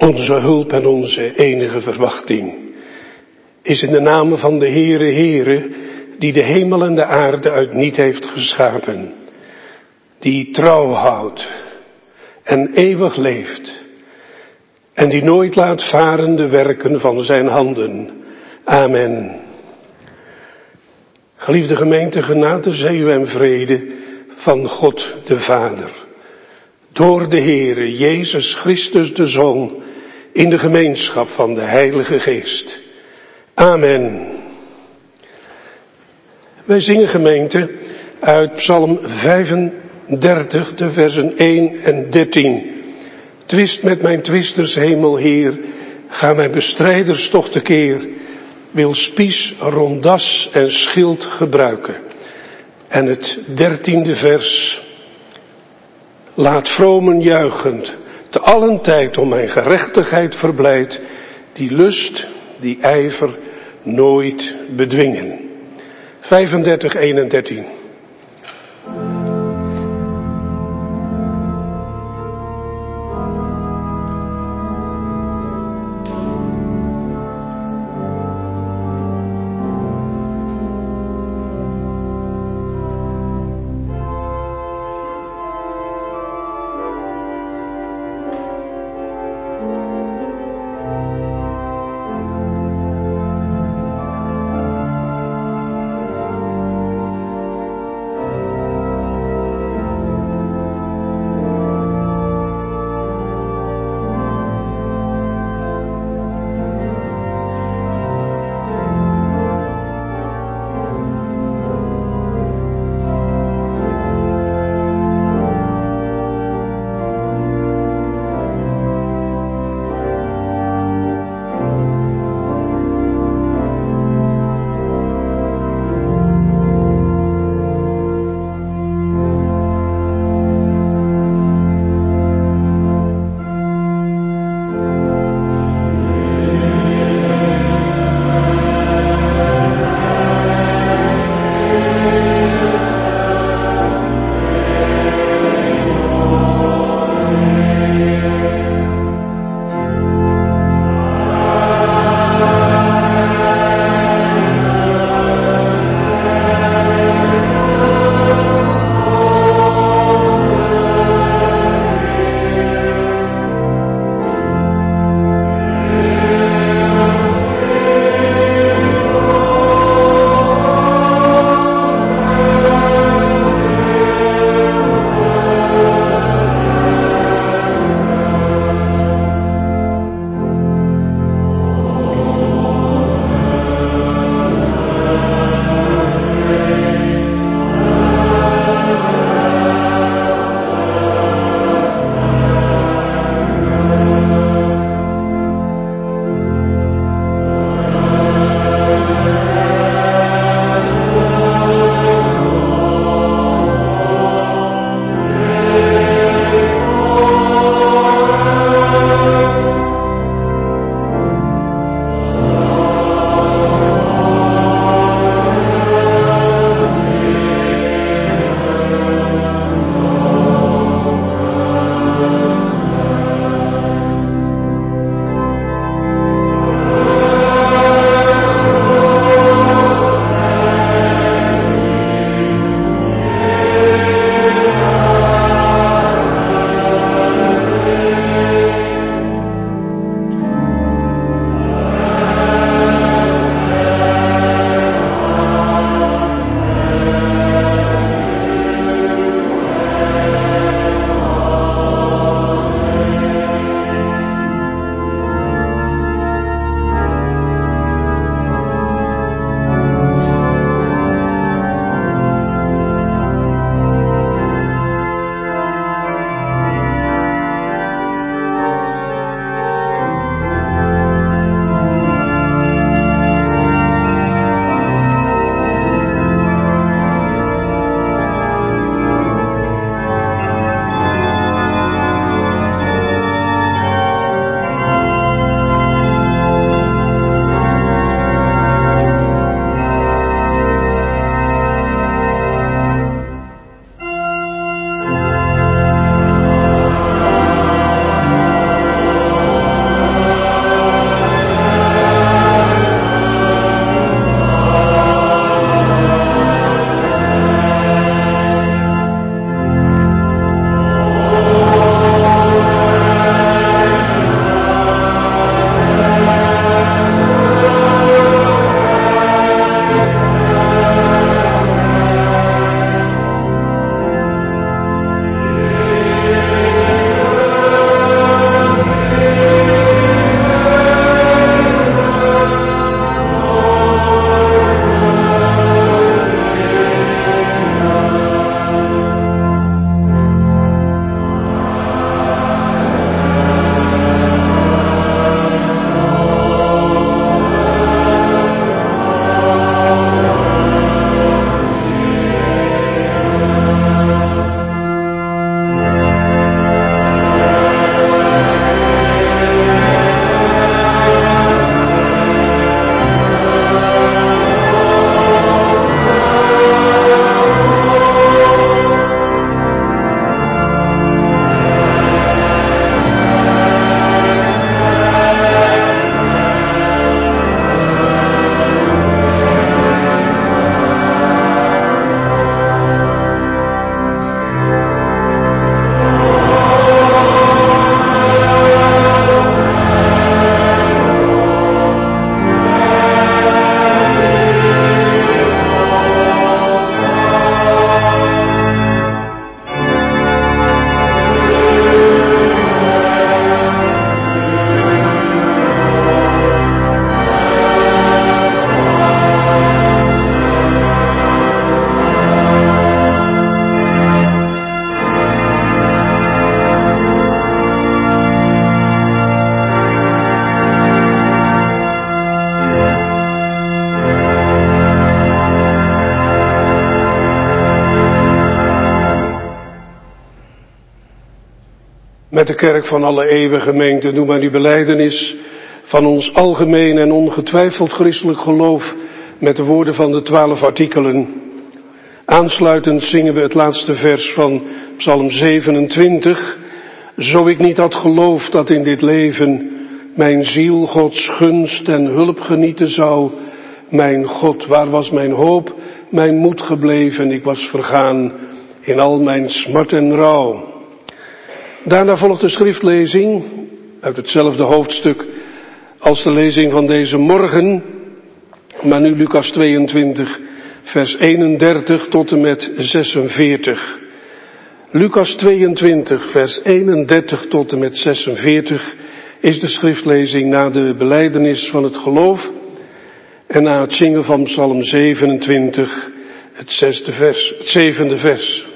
Onze hulp en onze enige verwachting is in de naam van de Heere, die de hemel en de aarde uit niet heeft geschapen, die trouw houdt en eeuwig leeft en die nooit laat varen de werken van zijn handen. Amen. Geliefde gemeente, genade, zij u en vrede van God de Vader, door de Heere Jezus Christus de Zoon, in de gemeenschap van de Heilige Geest. Amen. Wij zingen, gemeente, uit Psalm 35, de versen 1 en 13. Twist met mijn twisters, hemel Heer, ga mijn bestrijders toch tekeer, wil spies, rondas en schild gebruiken. En het 13e vers. Laat vromen juichend, te allen tijd om mijn gerechtigheid verblijd, die lust, die ijver nooit bedwingen. 35, 1 en 13. met de kerk van alle eeuwen gemeente. Doe maar die belijdenis van ons algemeen en ongetwijfeld christelijk geloof met de woorden van de 12 artikelen. Aansluitend zingen we het laatste vers van Psalm 27. Zo ik niet had geloofd dat in dit leven mijn ziel Gods gunst en hulp genieten zou. Mijn God, waar was mijn hoop, mijn moed gebleven? Ik was vergaan in al mijn smart en rouw. Daarna volgt de schriftlezing uit hetzelfde hoofdstuk als de lezing van deze morgen, maar nu Lucas 22, vers 31 tot en met 46. Lucas 22, vers 31 tot en met 46 is de schriftlezing na de belijdenis van het geloof en na het zingen van Psalm 27, het 7e vers.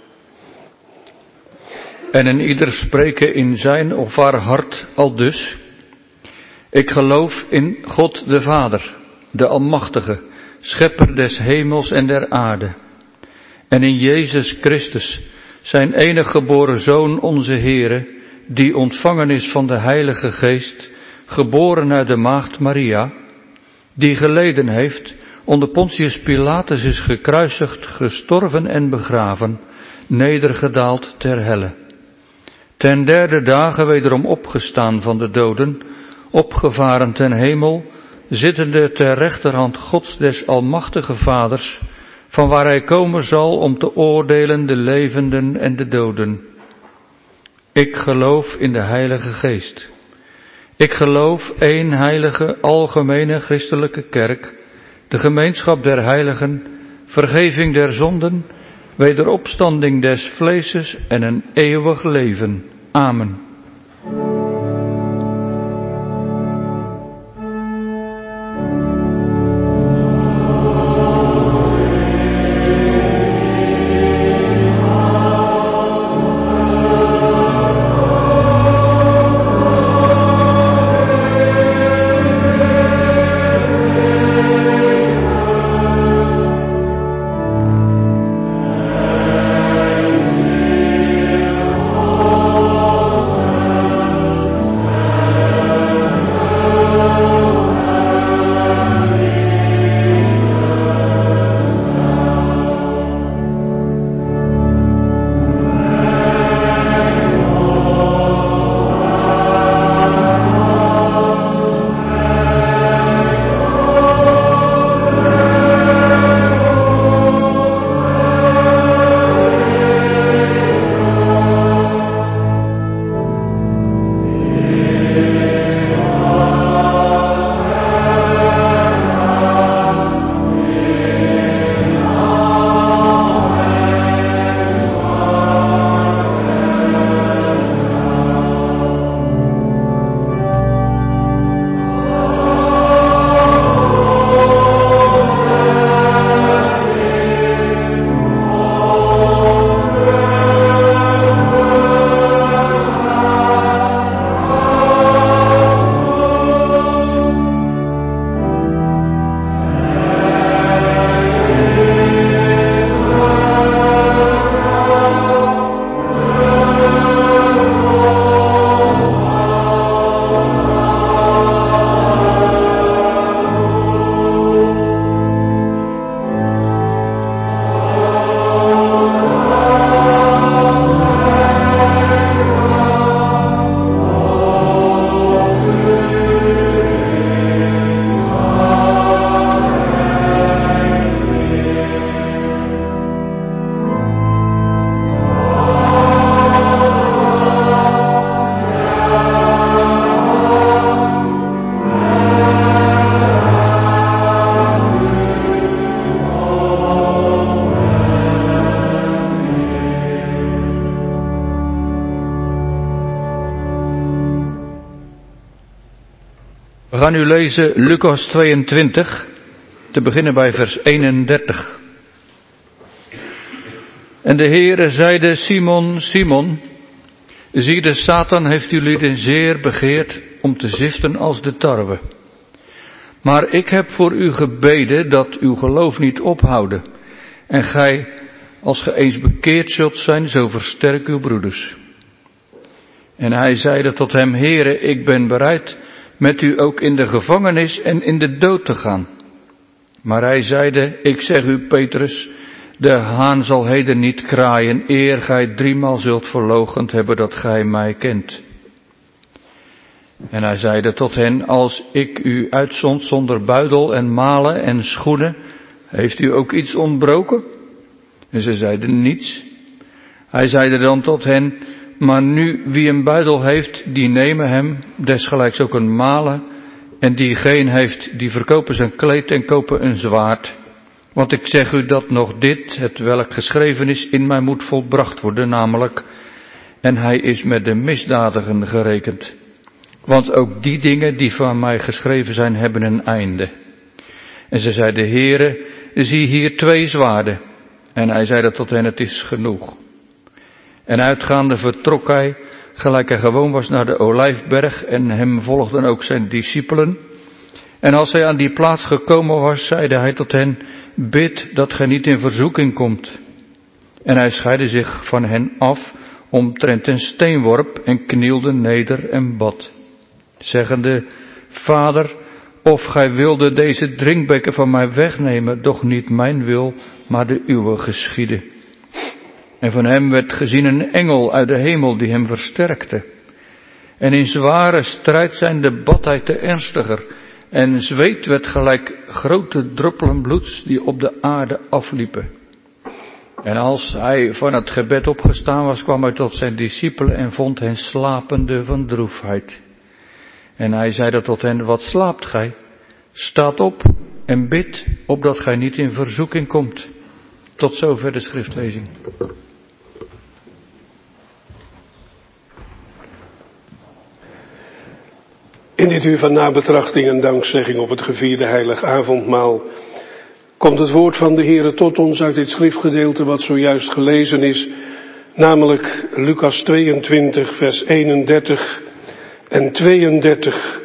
En een ieder spreken in zijn of haar hart aldus: Ik geloof in God de Vader, de Almachtige, Schepper des hemels en der aarde, en in Jezus Christus, zijn enige geboren Zoon, onze Heere, die ontvangen is van de Heilige Geest, geboren uit de maagd Maria, die geleden heeft, onder Pontius Pilatus is gekruisigd, gestorven en begraven, nedergedaald ter helle. Ten derde dagen wederom opgestaan van de doden, opgevaren ten hemel, zittende ter rechterhand Gods des Almachtige Vaders, van waar hij komen zal om te oordelen de levenden en de doden. Ik geloof in de Heilige Geest. Ik geloof één heilige, algemene christelijke kerk, de gemeenschap der heiligen, vergeving der zonden, wederopstanding des vleeses en een eeuwig leven. Amen. We gaan nu lezen Lucas 22, te beginnen bij vers 31. En de Heere zeide: Simon, Simon, zie, de Satan heeft jullie zeer begeerd om te ziften als de tarwe. Maar ik heb voor u gebeden dat uw geloof niet ophouden. En gij, als ge eens bekeerd zult zijn, zo versterk uw broeders. En hij zeide tot hem, Heere, ik ben bereid met u ook in de gevangenis en in de dood te gaan. Maar hij zeide, ik zeg u, Petrus, de haan zal heden niet kraaien, eer gij 3 zult verloochend hebben dat gij mij kent. En hij zeide tot hen, als ik u uitzond zonder buidel en malen en schoenen, heeft u ook iets ontbroken? En ze zeiden niets. Hij zeide dan tot hen, maar nu wie een buidel heeft, die nemen hem, desgelijks ook een malen, en die geen heeft, die verkopen zijn kleed en kopen een zwaard. Want ik zeg u dat nog dit, het welk geschreven is, in mij moet volbracht worden, namelijk, en hij is met de misdadigen gerekend. Want ook die dingen die van mij geschreven zijn, hebben een einde. En ze zeiden, Heere, zie hier 2 zwaarden. En hij zeide tot hen, het is genoeg. En uitgaande vertrok hij, gelijk hij gewoon was, naar de Olijfberg, en hem volgden ook zijn discipelen. En als hij aan die plaats gekomen was, zeide hij tot hen, bid dat gij niet in verzoeking komt. En hij scheidde zich van hen af, omtrent een steenworp, en knielde neder en bad, zeggende, Vader, of gij wilde deze drinkbeker van mij wegnemen, doch niet mijn wil, maar de uwe geschiede. En van hem werd gezien een engel uit de hemel die hem versterkte. En in zware strijd zijnde bad hij te ernstiger, en zweet werd gelijk grote druppelen bloeds die op de aarde afliepen. En als hij van het gebed opgestaan was, kwam hij tot zijn discipelen en vond hen slapende van droefheid. En hij zeide tot hen, wat slaapt gij? Staat op en bid, opdat gij niet in verzoeking komt. Tot zover de schriftlezing. In dit uur van nabetrachting en dankzegging op het gevierde heilig avondmaal komt het woord van de Heere tot ons uit dit schriftgedeelte wat zojuist gelezen is, namelijk Lucas 22 vers 31 en 32.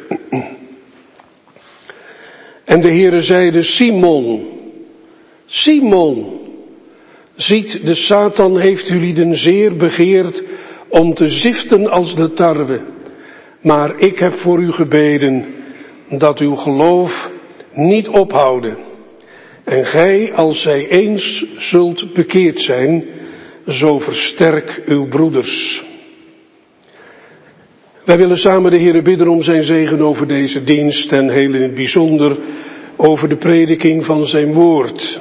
En de Heere zeide, Simon, Simon, ziet, de Satan heeft ulieden zeer begeerd om te ziften als de tarwe. Maar ik heb voor u gebeden dat uw geloof niet ophouden. En gij, als zij eens zult bekeerd zijn, zo versterk uw broeders. Wij willen samen de Heere bidden om zijn zegen over deze dienst en heel in het bijzonder over de prediking van zijn woord.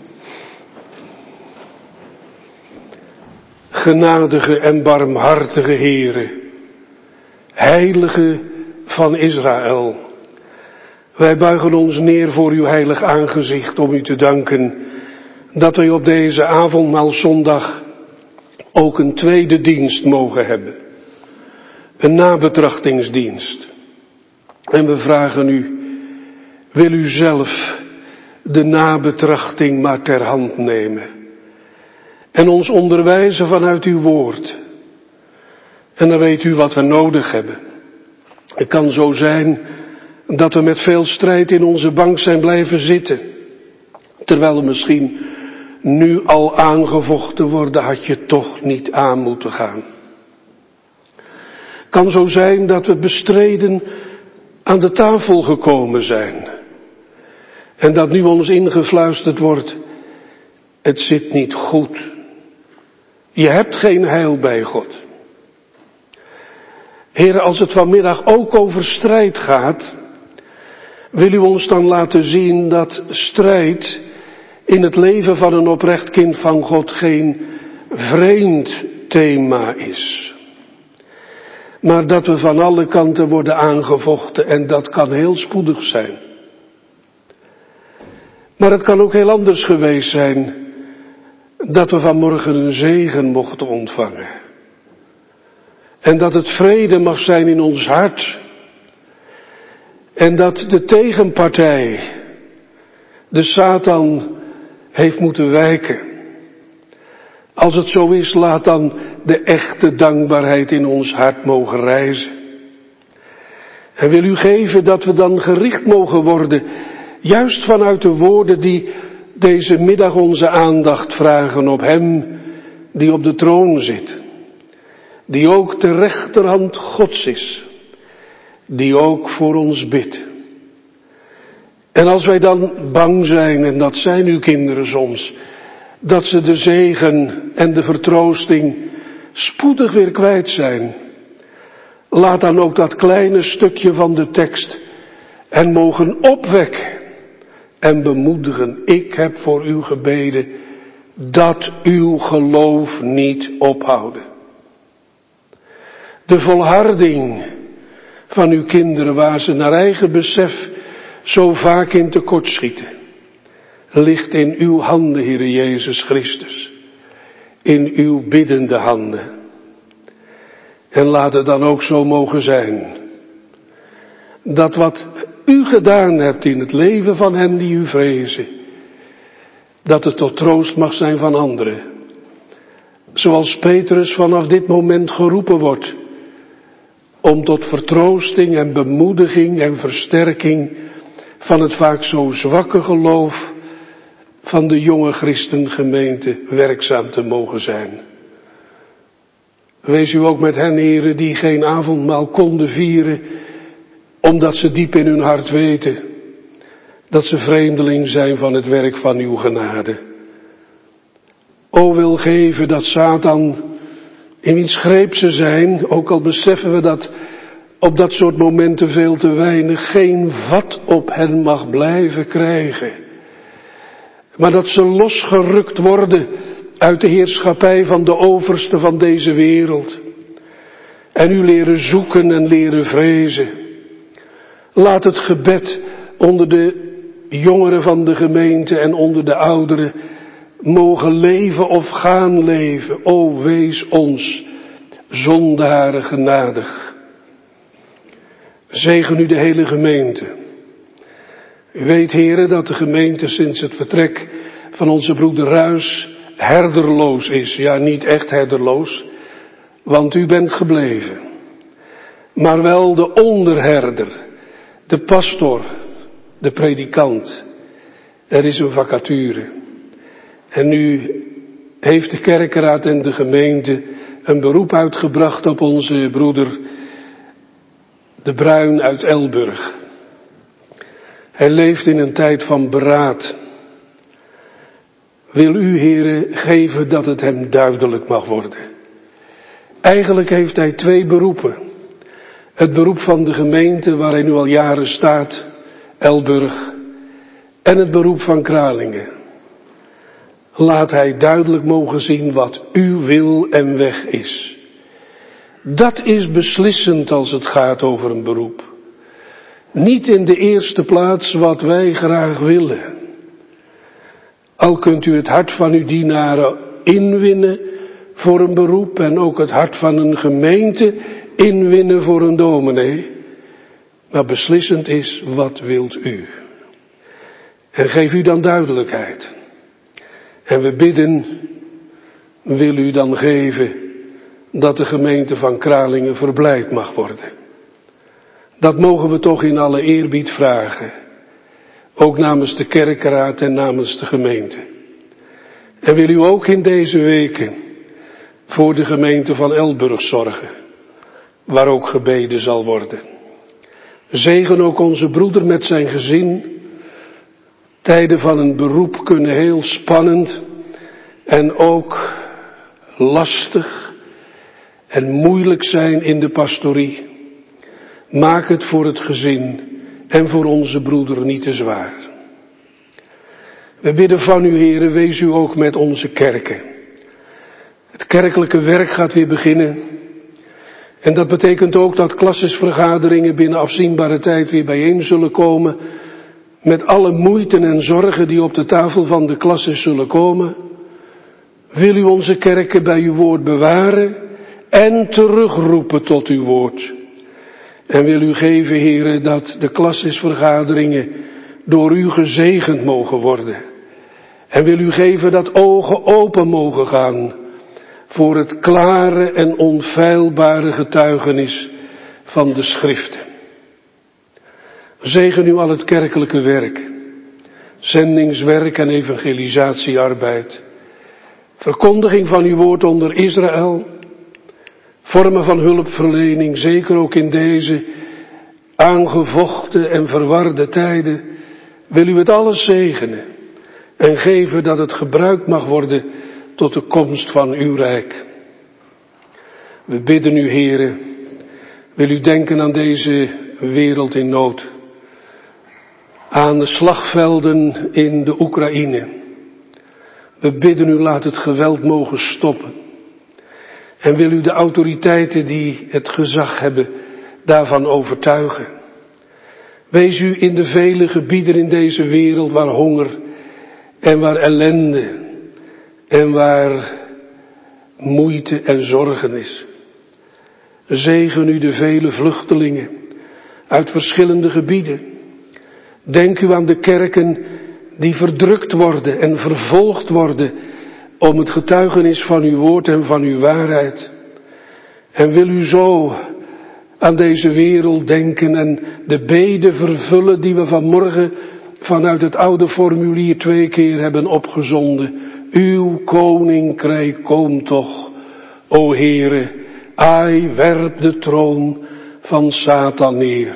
Genadige en barmhartige Heere, Heilige van Israël, wij buigen ons neer voor uw heilig aangezicht om u te danken dat wij op deze avondmaalzondag ook een tweede dienst mogen hebben. Een nabetrachtingsdienst. En we vragen u, wil u zelf de nabetrachting maar ter hand nemen en ons onderwijzen vanuit uw woord. En dan weet u wat we nodig hebben. Het kan zo zijn dat we met veel strijd in onze bank zijn blijven zitten. Terwijl er misschien nu al aangevochten worden, had je toch niet aan moeten gaan. Het kan zo zijn dat we bestreden aan de tafel gekomen zijn. En dat nu ons ingefluisterd wordt, het zit niet goed. Je hebt geen heil bij God. Heere, als het vanmiddag ook over strijd gaat, wil u ons dan laten zien dat strijd in het leven van een oprecht kind van God geen vreemd thema is. Maar dat we van alle kanten worden aangevochten en dat kan heel spoedig zijn. Maar het kan ook heel anders geweest zijn dat we vanmorgen een zegen mochten ontvangen. En dat het vrede mag zijn in ons hart. En dat de tegenpartij, de Satan, heeft moeten wijken. Als het zo is, laat dan de echte dankbaarheid in ons hart mogen rijzen. En wil u geven dat we dan gericht mogen worden, juist vanuit de woorden die deze middag onze aandacht vragen op hem die op de troon zit. die ook de rechterhand Gods is, die ook voor ons bidt. En als wij dan bang zijn, en dat zijn uw kinderen soms, dat ze de zegen en de vertroosting spoedig weer kwijt zijn, laat dan ook dat kleine stukje van de tekst en mogen opwekken en bemoedigen. Ik heb voor u gebeden dat uw geloof niet ophouden. De volharding van uw kinderen, waar ze naar eigen besef zo vaak in tekort schieten, ligt in uw handen, Heere Jezus Christus. In uw biddende handen. En laat het dan ook zo mogen zijn, dat wat u gedaan hebt in het leven van hen die u vrezen, dat het tot troost mag zijn van anderen. Zoals Petrus vanaf dit moment geroepen wordt, om tot vertroosting en bemoediging en versterking van het vaak zo zwakke geloof van de jonge christengemeente werkzaam te mogen zijn. Wees u ook met hen, heren, die geen avondmaal konden vieren, omdat ze diep in hun hart weten dat ze vreemdeling zijn van het werk van uw genade. O, wil geven dat Satan, in wiens greep ze zijn, ook al beseffen we dat op dat soort momenten veel te weinig, geen vat op hen mag blijven krijgen. Maar dat ze losgerukt worden uit de heerschappij van de overste van deze wereld. En u leren zoeken en leren vrezen. Laat het gebed onder de jongeren van de gemeente en onder de ouderen mogen leven of gaan leven. O, wees ons zondaren genadig. Zegen u de hele gemeente. U weet, heren, dat de gemeente sinds het vertrek van onze broeder Ruys herderloos is. Ja, niet echt herderloos, want u bent gebleven. Maar wel de onderherder, de pastor, de predikant. Er is een vacature. En nu heeft de kerkenraad en de gemeente een beroep uitgebracht op onze broeder De Bruin uit Elburg. Hij leeft in een tijd van beraad. Wil u, heren, geven dat het hem duidelijk mag worden. Eigenlijk heeft hij 2 beroepen. Het beroep van de gemeente waar hij nu al jaren staat, Elburg, en het beroep van Kralingen. Laat hij duidelijk mogen zien wat uw wil en weg is. Dat is beslissend als het gaat over een beroep. Niet in de eerste plaats wat wij graag willen. Al kunt u het hart van uw dienaren inwinnen voor een beroep en ook het hart van een gemeente inwinnen voor een dominee. Maar beslissend is, wat wilt u? En geef u dan duidelijkheid. En we bidden, wil u dan geven dat de gemeente van Kralingen verblijd mag worden. Dat mogen we toch in alle eerbied vragen. Ook namens de kerkenraad en namens de gemeente. En wil u ook in deze weken voor de gemeente van Elburg zorgen, waar ook gebeden zal worden. Zegen ook onze broeder met zijn gezin. Tijden van een beroep kunnen heel spannend en ook lastig en moeilijk zijn in de pastorie. Maak het voor het gezin en voor onze broeder niet te zwaar. We bidden van u, heren, wees u ook met onze kerken. Het kerkelijke werk gaat weer beginnen. En dat betekent ook dat klassesvergaderingen binnen afzienbare tijd weer bijeen zullen komen. Met alle moeiten en zorgen die op de tafel van de klasses zullen komen. Wil u onze kerken bij uw woord bewaren en terugroepen tot uw woord. En wil u geven, heren, dat de klassesvergaderingen door u gezegend mogen worden. En wil u geven dat ogen open mogen gaan voor het klare en onfeilbare getuigenis van de schriften. Zegen u al het kerkelijke werk, zendingswerk en evangelisatiearbeid, verkondiging van uw woord onder Israël, Vormen van hulpverlening, zeker ook in deze aangevochten en verwarde tijden, wil u het alles zegenen en geven dat het gebruikt mag worden tot de komst van uw rijk. We bidden u, Heere, wil u denken aan deze wereld in nood, aan de slagvelden in de Oekraïne. We bidden u, laat het geweld mogen stoppen. En wil u de autoriteiten die het gezag hebben daarvan overtuigen. Wees u in de vele gebieden in deze wereld waar honger en waar ellende en waar moeite en zorgen is. Zegen u de vele vluchtelingen uit verschillende gebieden. Denk u aan de kerken die verdrukt worden en vervolgd worden om het getuigenis van uw woord en van uw waarheid. En wil u zo aan deze wereld denken en de bede vervullen die we vanmorgen vanuit het oude formulier 2 keer hebben opgezonden. Uw koninkrijk komt toch, o Heere, ai werp de troon van Satan neer.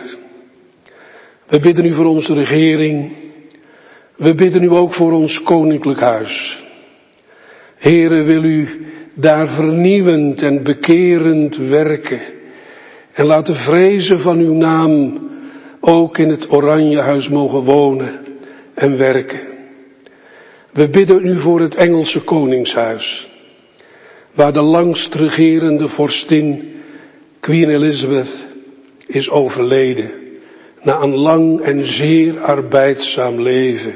We bidden u voor onze regering, we bidden u ook voor ons koninklijk huis. Heere, wil u daar vernieuwend en bekerend werken. En laat de vrezen van uw naam ook in het Oranjehuis mogen wonen en werken. We bidden u voor het Engelse koningshuis, waar de langst regerende vorstin Queen Elizabeth is overleden, na een lang en zeer arbeidzaam leven.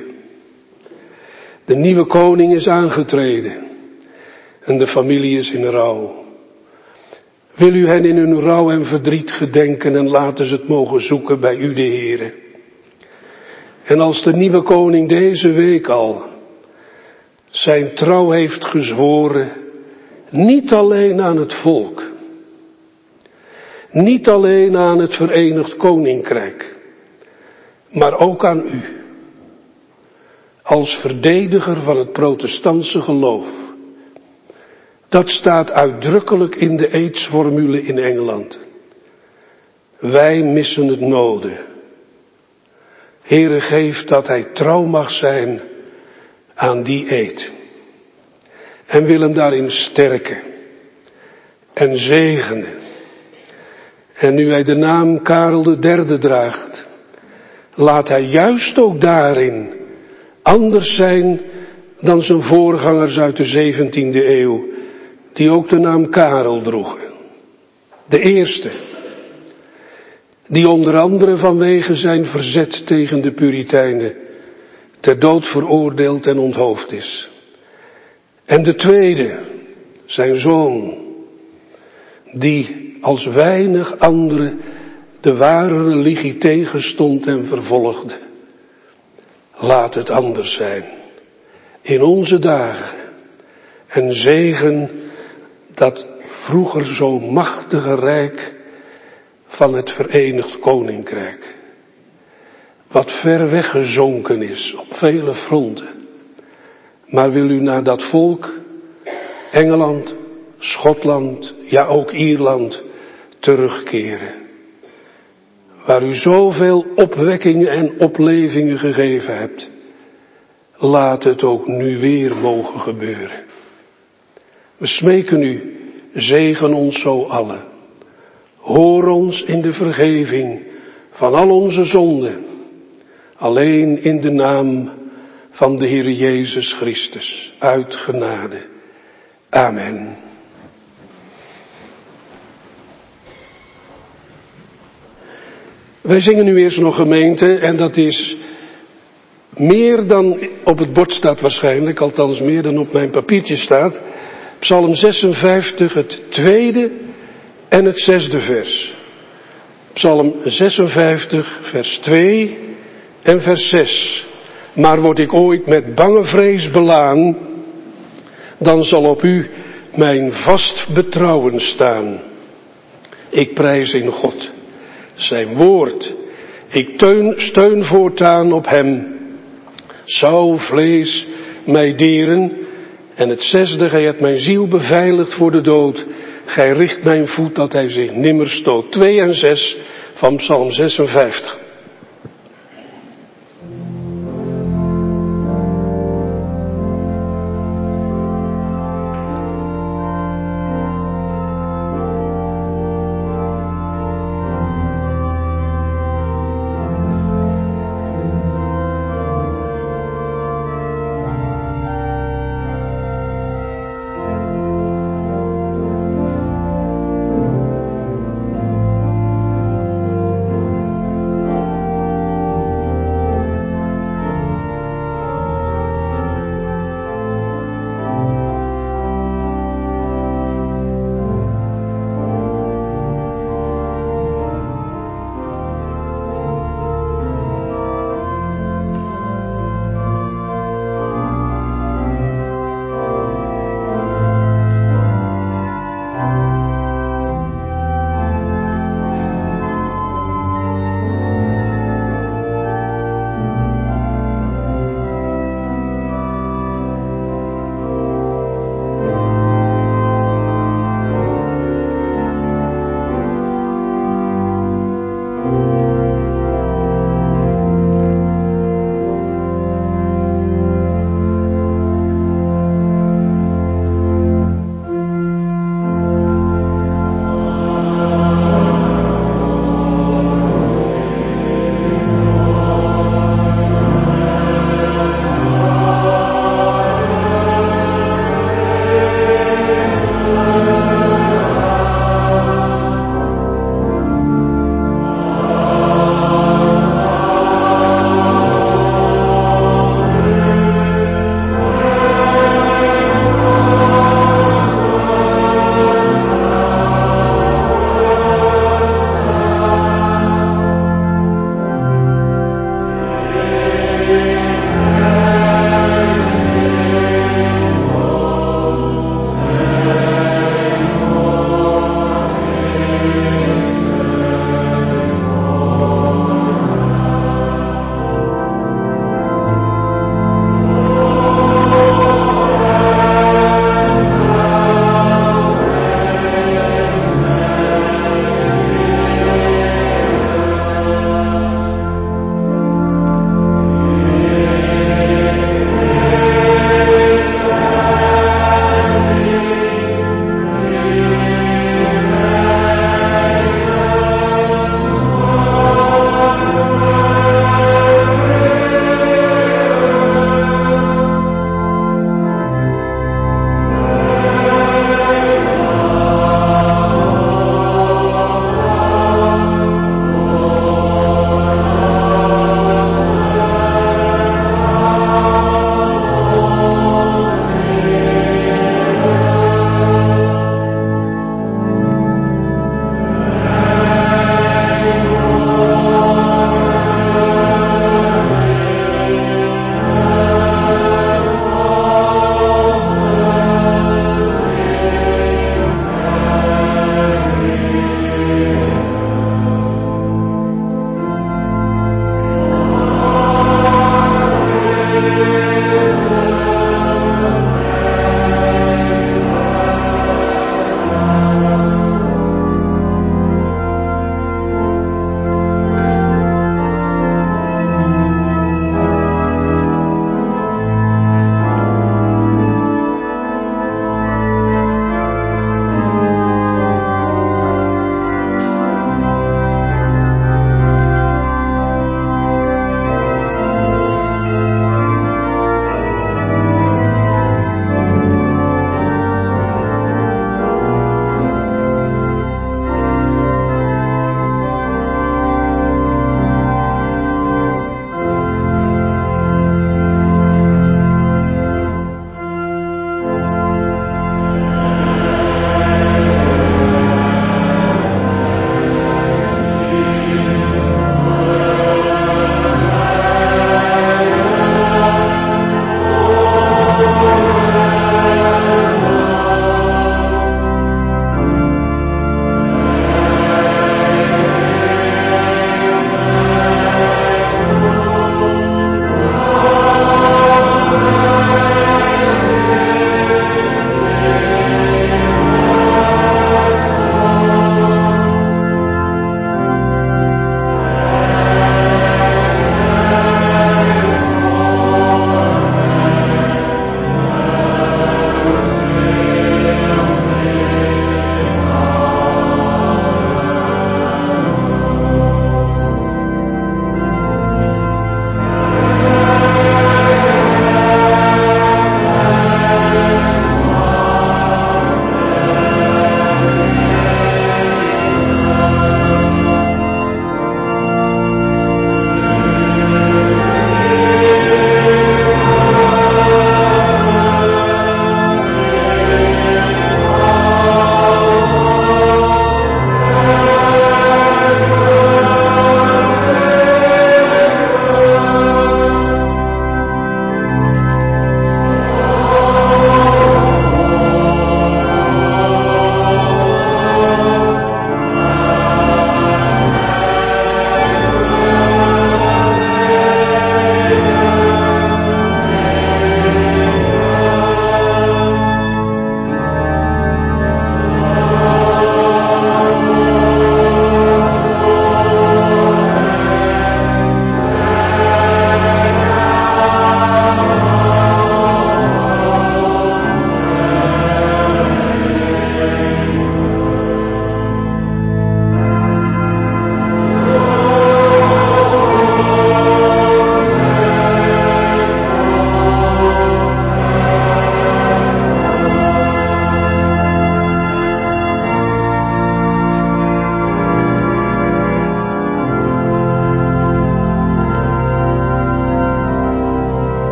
De nieuwe koning is aangetreden en de familie is in rouw. Wil u hen in hun rouw en verdriet gedenken en laten ze het mogen zoeken bij u, de Heere. En als de nieuwe koning deze week al zijn trouw heeft gezworen, niet alleen aan het volk, niet alleen aan het Verenigd Koninkrijk, maar ook aan u, als verdediger van het protestantse geloof. Dat staat uitdrukkelijk in de eedsformule in Engeland. Wij missen het noden. Heere, geef dat hij trouw mag zijn aan die eed. En wil hem daarin sterken en zegenen. En nu hij de naam Karel III draagt, laat hij juist ook daarin anders zijn dan zijn voorgangers uit de 17e eeuw, die ook de naam Karel droegen. De eerste, die onder andere vanwege zijn verzet tegen de Puritijnen ter dood veroordeeld en onthoofd is. En de tweede, zijn zoon, die als weinig anderen de ware religie tegenstond en vervolgde. Laat het anders zijn in onze dagen en zegen dat vroeger zo machtige rijk van het Verenigd Koninkrijk, wat ver weggezonken is op vele fronten. Maar wil u naar dat volk, Engeland, Schotland, ja ook Ierland, terugkeren. Waar u zoveel opwekkingen en oplevingen gegeven hebt. Laat het ook nu weer mogen gebeuren. We smeken u, zegen ons zo allen. Hoor ons in de vergeving van al onze zonden. Alleen in de naam van de Heer Jezus Christus, uit genade. Amen. Wij zingen nu eerst nog gemeente en dat is meer dan op het bord staat waarschijnlijk, althans meer dan op mijn papiertje staat. Psalm 56, het 2e en het 6e vers. Psalm 56, vers 2 en vers 6. Maar word ik ooit met bange vrees belaan, dan zal op u mijn vast betrouwen staan. Ik prijs in God zijn woord. Ik steun voortaan op hem. Zou vlees mij deren. En het 6e, gij hebt mijn ziel beveiligd voor de dood. Gij richt mijn voet dat hij zich nimmer stoot. 2 en 6 van Psalm 56.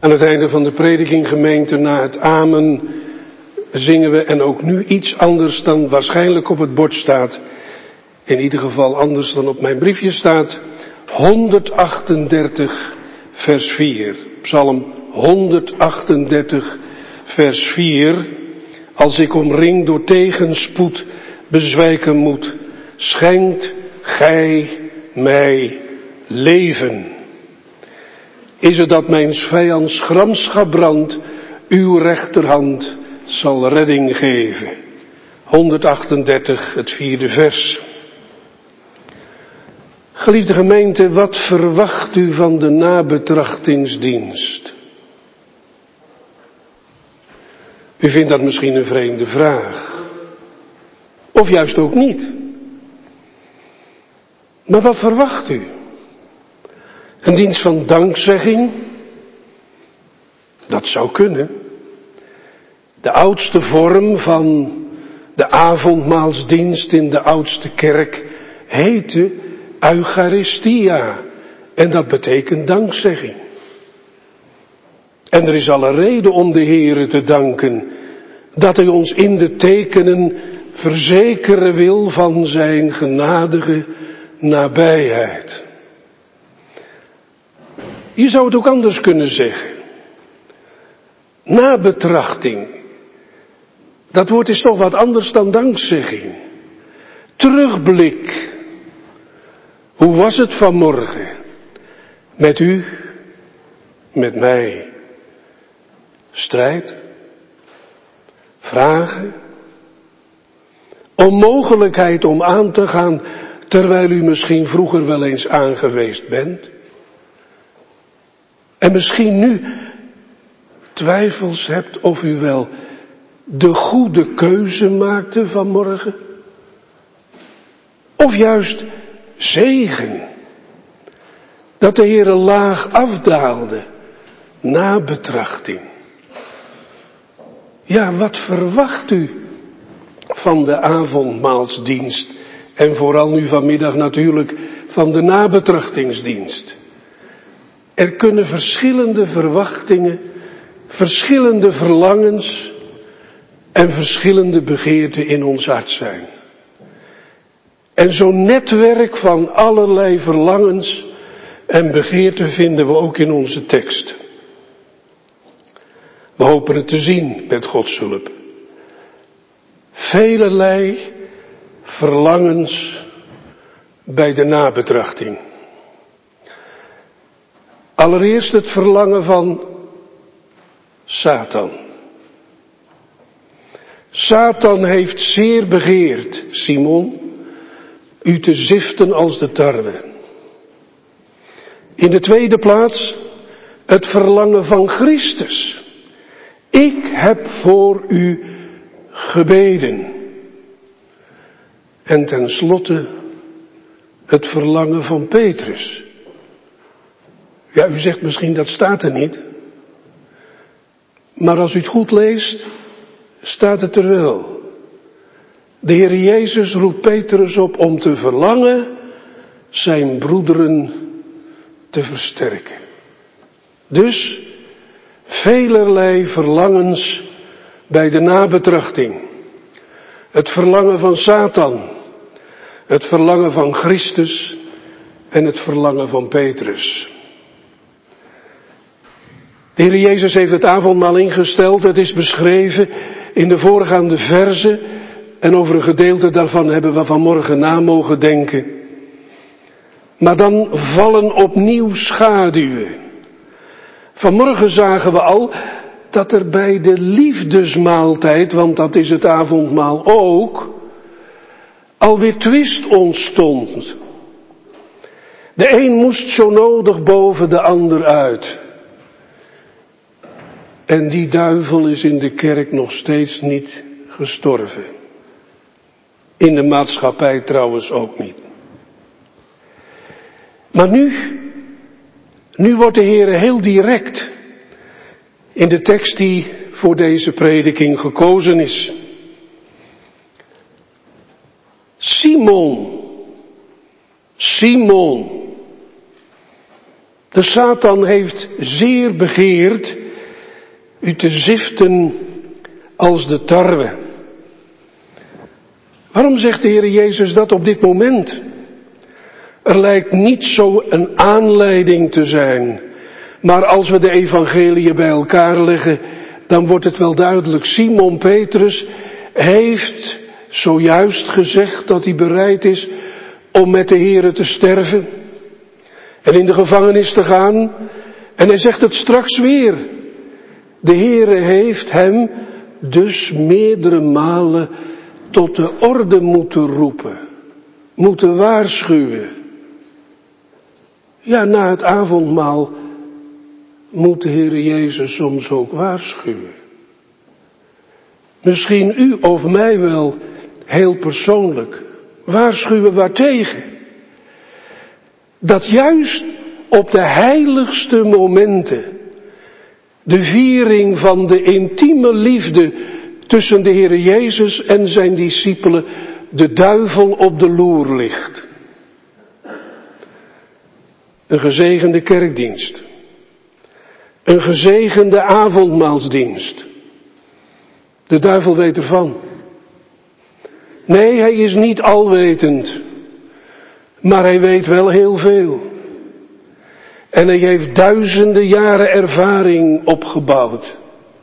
Aan het einde van de prediking, gemeente, na het amen zingen we, en ook nu iets anders dan waarschijnlijk op het bord staat, in ieder geval anders dan op mijn briefje staat, 138 vers 4. Psalm 138 vers 4. Als ik omringd door tegenspoed bezwijken moet, schenkt gij mij leven. Is het dat mijn vijands gramschap brandt, uw rechterhand zal redding geven. 138, het 4e vers. Geliefde gemeente, wat verwacht u van de nabetrachtingsdienst? U vindt dat misschien een vreemde vraag. Of juist ook niet. Maar wat verwacht u? Een dienst van dankzegging? Dat zou kunnen. De oudste vorm van de avondmaalsdienst in de oudste kerk heette Eucharistia. En dat betekent dankzegging. En er is alle reden om de Heere te danken, dat Hij ons in de tekenen verzekeren wil van zijn genadige nabijheid. Je zou het ook anders kunnen zeggen. Nabetrachting. Dat woord is toch wat anders dan dankzegging. Terugblik. Hoe was het vanmorgen? Met u, met mij. Strijd. Vragen. Onmogelijkheid om aan te gaan, terwijl u misschien vroeger wel eens aangeweest bent. En misschien nu twijfels hebt of u wel de goede keuze maakte vanmorgen. Of juist zegen. Dat de Heere laag afdaalde. Nabetrachting. Ja, wat verwacht u van de avondmaalsdienst? En vooral nu vanmiddag natuurlijk van de nabetrachtingsdienst. Er kunnen verschillende verwachtingen, verschillende verlangens en verschillende begeerten in ons hart zijn. En zo'n netwerk van allerlei verlangens en begeerten vinden we ook in onze tekst. We hopen het te zien met Gods hulp. Velerlei verlangens bij de nabetrachting. Allereerst het verlangen van Satan. Satan heeft zeer begeerd, Simon, u te ziften als de tarwe. In de tweede plaats het verlangen van Christus. Ik heb voor u gebeden. En tenslotte het verlangen van Petrus. Ja, u zegt misschien dat staat er niet. Maar als u het goed leest, staat het er wel. De Heer Jezus roept Petrus op om te verlangen zijn broederen te versterken. Dus velerlei verlangens bij de nabetrachting. Het verlangen van Satan, het verlangen van Christus en het verlangen van Petrus. De Heer Jezus heeft het avondmaal ingesteld. Het is beschreven in de voorgaande verzen. En over een gedeelte daarvan hebben we vanmorgen na mogen denken. Maar dan vallen opnieuw schaduwen. Vanmorgen zagen we al dat er bij de liefdesmaaltijd, want dat is het avondmaal ook, alweer twist ontstond. De een moest zo nodig boven de ander uit. En die duivel is in de kerk nog steeds niet gestorven. In de maatschappij trouwens ook niet. Maar nu wordt de Heer heel direct in de tekst die voor deze prediking gekozen is. Simon, Simon. De Satan heeft zeer begeerd u te ziften als de tarwe. Waarom zegt de Heer Jezus dat op dit moment? Er lijkt niet zo een aanleiding te zijn. Maar als we de evangeliën bij elkaar leggen, dan wordt het wel duidelijk. Simon Petrus heeft zojuist gezegd dat hij bereid is om met de Heere te sterven en in de gevangenis te gaan. En hij zegt het straks weer. De Heere heeft hem dus meerdere malen tot de orde moeten roepen, moeten waarschuwen. Ja, na het avondmaal moet de Heere Jezus soms ook waarschuwen. Misschien u of mij wel heel persoonlijk. Waarschuwen waartegen? Dat juist op de heiligste momenten de viering van de intieme liefde tussen de Heere Jezus en zijn discipelen de duivel op de loer ligt. Een gezegende kerkdienst. Een gezegende avondmaalsdienst. De duivel weet ervan. Nee, hij is niet alwetend. Maar hij weet wel heel veel. En hij heeft duizenden jaren ervaring opgebouwd.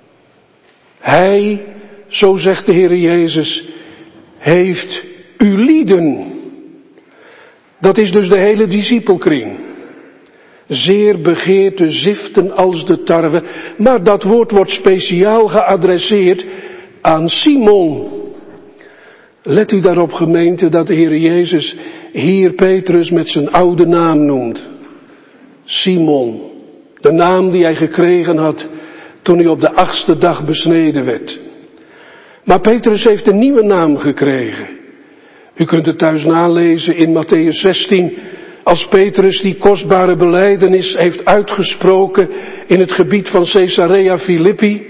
Hij, zo zegt de Heer Jezus, heeft u lieden. Dat is dus de hele discipelkring. Zeer begeerd te ziften als de tarwe. Maar dat woord wordt speciaal geadresseerd aan Simon. Let u daarop, gemeente, dat de Heer Jezus hier Petrus met zijn oude naam noemt. Simon. De naam die hij gekregen had toen hij op de 8e dag besneden werd. Maar Petrus heeft een nieuwe naam gekregen. U kunt het thuis nalezen in Mattheüs 16. Als Petrus die kostbare belijdenis heeft uitgesproken in het gebied van Caesarea Philippi.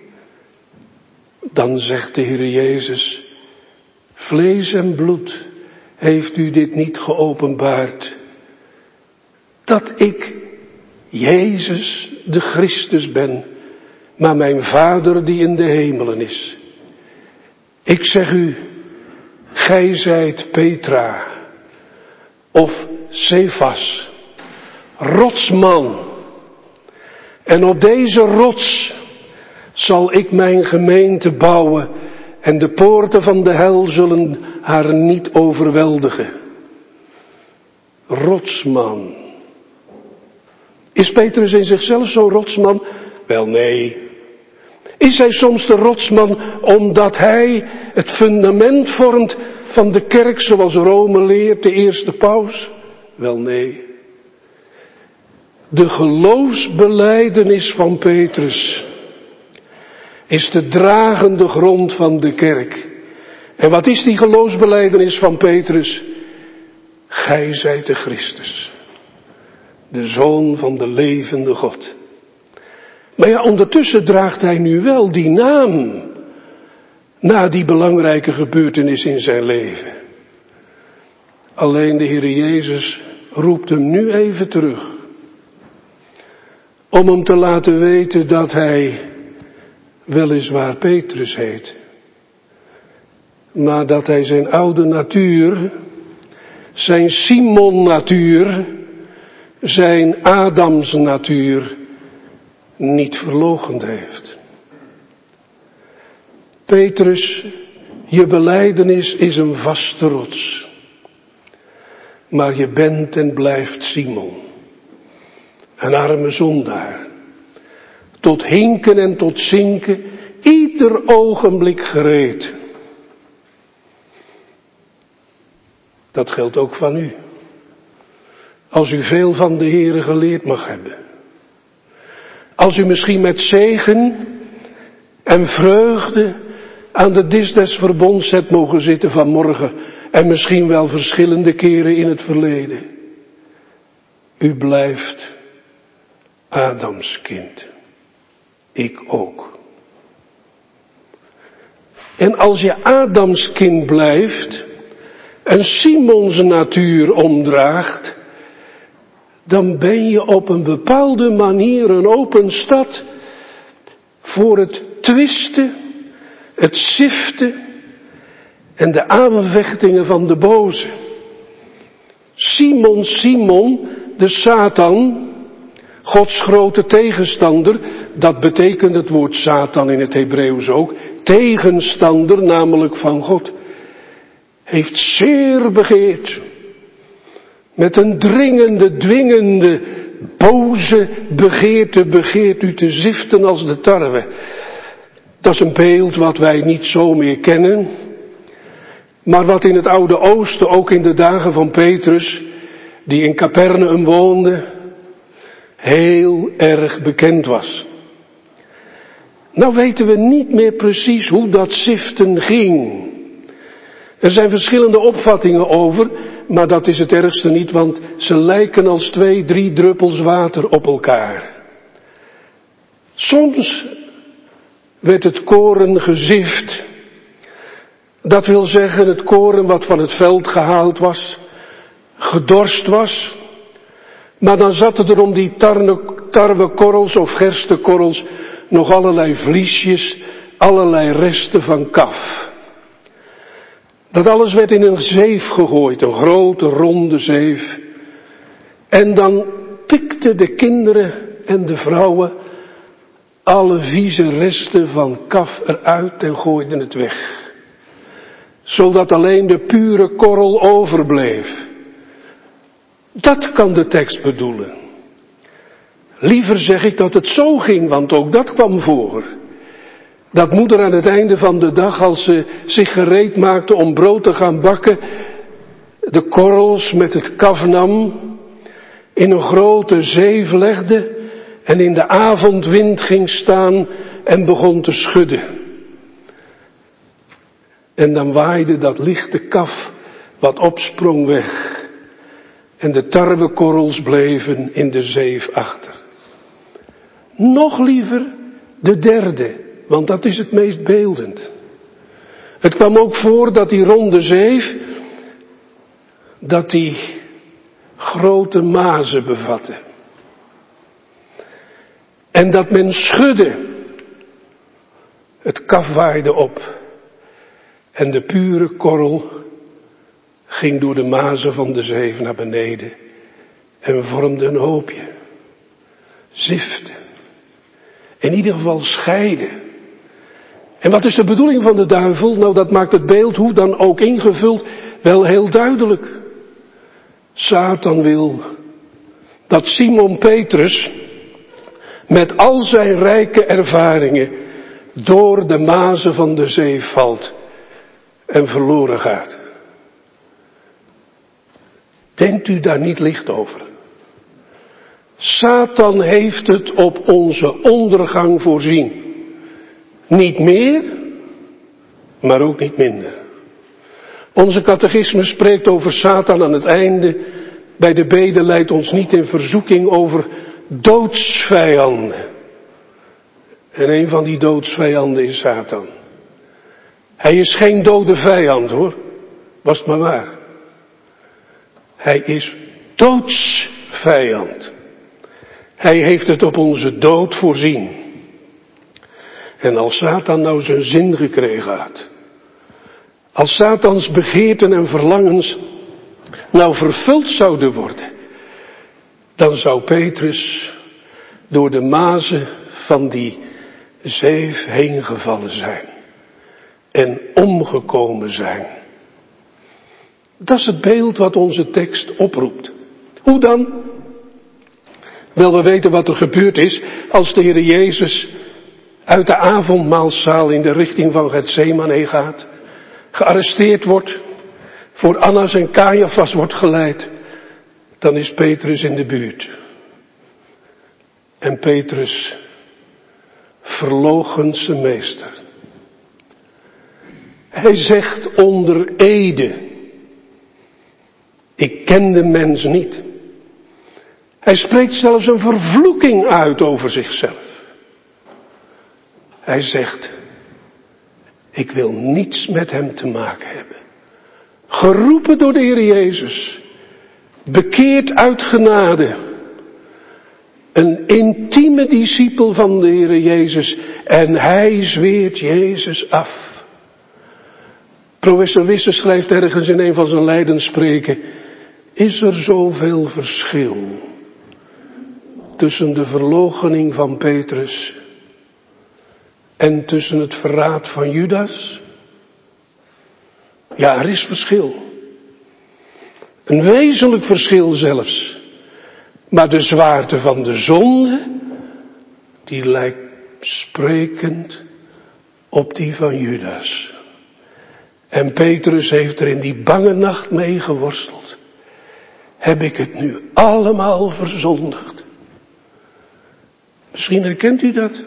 Dan zegt de Heer Jezus, vlees en bloed heeft u dit niet geopenbaard. Dat ik Jezus de Christus ben, maar mijn Vader die in de hemelen is. Ik zeg u, gij zijt Petra, of Cephas, rotsman. En op deze rots zal ik mijn gemeente bouwen en de poorten van de hel zullen haar niet overweldigen. Rotsman. Is Petrus in zichzelf zo'n rotsman? Wel nee. Is hij soms de rotsman omdat hij het fundament vormt van de kerk zoals Rome leert, de eerste paus? Wel nee. De geloofsbelijdenis van Petrus is de dragende grond van de kerk. En wat is die geloofsbelijdenis van Petrus? Gij zijt de Christus, de Zoon van de levende God. Maar ja, ondertussen draagt hij nu wel die naam, na die belangrijke gebeurtenis in zijn leven. Alleen de Heer Jezus roept hem nu even terug. Om hem te laten weten dat hij weliswaar Petrus heet. Maar dat hij zijn oude natuur, zijn Simon-natuur, zijn Adams-natuur niet verloochend heeft. Petrus, je belijdenis is een vaste rots. Maar je bent en blijft Simon. Een arme zondaar. Tot hinken en tot zinken, ieder ogenblik gereed. Dat geldt ook van u. Als u veel van de Heere geleerd mag hebben. Als u misschien met zegen en vreugde aan de dis des verbonds hebt mogen zitten vanmorgen. En misschien wel verschillende keren in het verleden. U blijft Adams kind. Ik ook. En als je Adams kind blijft en Simons natuur omdraagt, dan ben je op een bepaalde manier een open stad voor het twisten, het siften en de aanvechtingen van de boze. Simon, Simon, de Satan, Gods grote tegenstander, dat betekent het woord Satan in het Hebreeuws ook, tegenstander namelijk van God, heeft zeer begeerd, met een dringende, dwingende, boze begeerte begeert u te ziften als de tarwe. Dat is een beeld wat wij niet zo meer kennen, maar wat in het Oude Oosten, ook in de dagen van Petrus, die in Capernaum woonde, heel erg bekend was. Nou weten we niet meer precies hoe dat ziften ging. Er zijn verschillende opvattingen over, maar dat is het ergste niet, want ze lijken als 2, 3 druppels water op elkaar. Soms werd het koren gezift. Dat wil zeggen het koren wat van het veld gehaald was, gedorst was. Maar dan zaten er om die tarwekorrels of gerstekorrels nog allerlei vliesjes, allerlei resten van kaf. Dat alles werd in een zeef gegooid, een grote ronde zeef. En dan pikten de kinderen en de vrouwen alle vieze resten van kaf eruit en gooiden het weg. Zodat alleen de pure korrel overbleef. Dat kan de tekst bedoelen. Liever zeg ik dat het zo ging, want ook dat kwam voor. Dat moeder aan het einde van de dag, als ze zich gereed maakte om brood te gaan bakken, de korrels met het kaf nam, in een grote zeef legde en in de avondwind ging staan en begon te schudden. En dan waaide dat lichte kaf wat opsprong weg. En de tarwekorrels bleven in de zeef achter. Nog liever de derde, want dat is het meest beeldend. Het kwam ook voor dat die ronde zeef, dat die grote mazen bevatte. En dat men schudde. Het kaf waaide op. En de pure korrel ging door de mazen van de zeef naar beneden en vormde een hoopje. Zifte. In ieder geval scheiden. En wat is de bedoeling van de duivel? Nou, dat maakt het beeld, hoe dan ook ingevuld, wel heel duidelijk. Satan wil dat Simon Petrus met al zijn rijke ervaringen door de mazen van de zeef valt en verloren gaat. Denkt u daar niet licht over? Satan heeft het op onze ondergang voorzien. Niet meer, maar ook niet minder. Onze catechisme spreekt over Satan aan het einde. Bij de bede leidt ons niet in verzoeking over doodsvijanden. En een van die doodsvijanden is Satan. Hij is geen dode vijand hoor, was het maar waar. Hij is doodsvijand. Hij heeft het op onze dood voorzien. En als Satan nou zijn zin gekregen had, als Satans begeerten en verlangens nou vervuld zouden worden, dan zou Petrus door de mazen van die zeef heen gevallen zijn en omgekomen zijn. Dat is het beeld wat onze tekst oproept. Hoe dan? Wel, we weten wat er gebeurd is als de Heer Jezus uit de avondmaalszaal in de richting van Getsemane gaat, gearresteerd wordt, voor Annas en Caiaphas wordt geleid. Dan is Petrus in de buurt. En Petrus verloochent zijn meester. Hij zegt onder ede: ik ken de mens niet. Hij spreekt zelfs een vervloeking uit over zichzelf. Hij zegt: ik wil niets met hem te maken hebben. Geroepen door de Heer Jezus, bekeerd uit genade, Een intieme discipel van de Heere Jezus. En hij zweert Jezus af. Professor Wisse schrijft ergens in een van zijn lijdensspreken. Is er zoveel verschil tussen de verloochening van Petrus en tussen het verraad van Judas? Ja, er is verschil. Een wezenlijk verschil zelfs. Maar de zwaarte van de zonde, die lijkt sprekend op die van Judas. En Petrus heeft er in die bange nacht mee geworsteld. Heb ik het nu allemaal verzondigd? Misschien herkent u dat.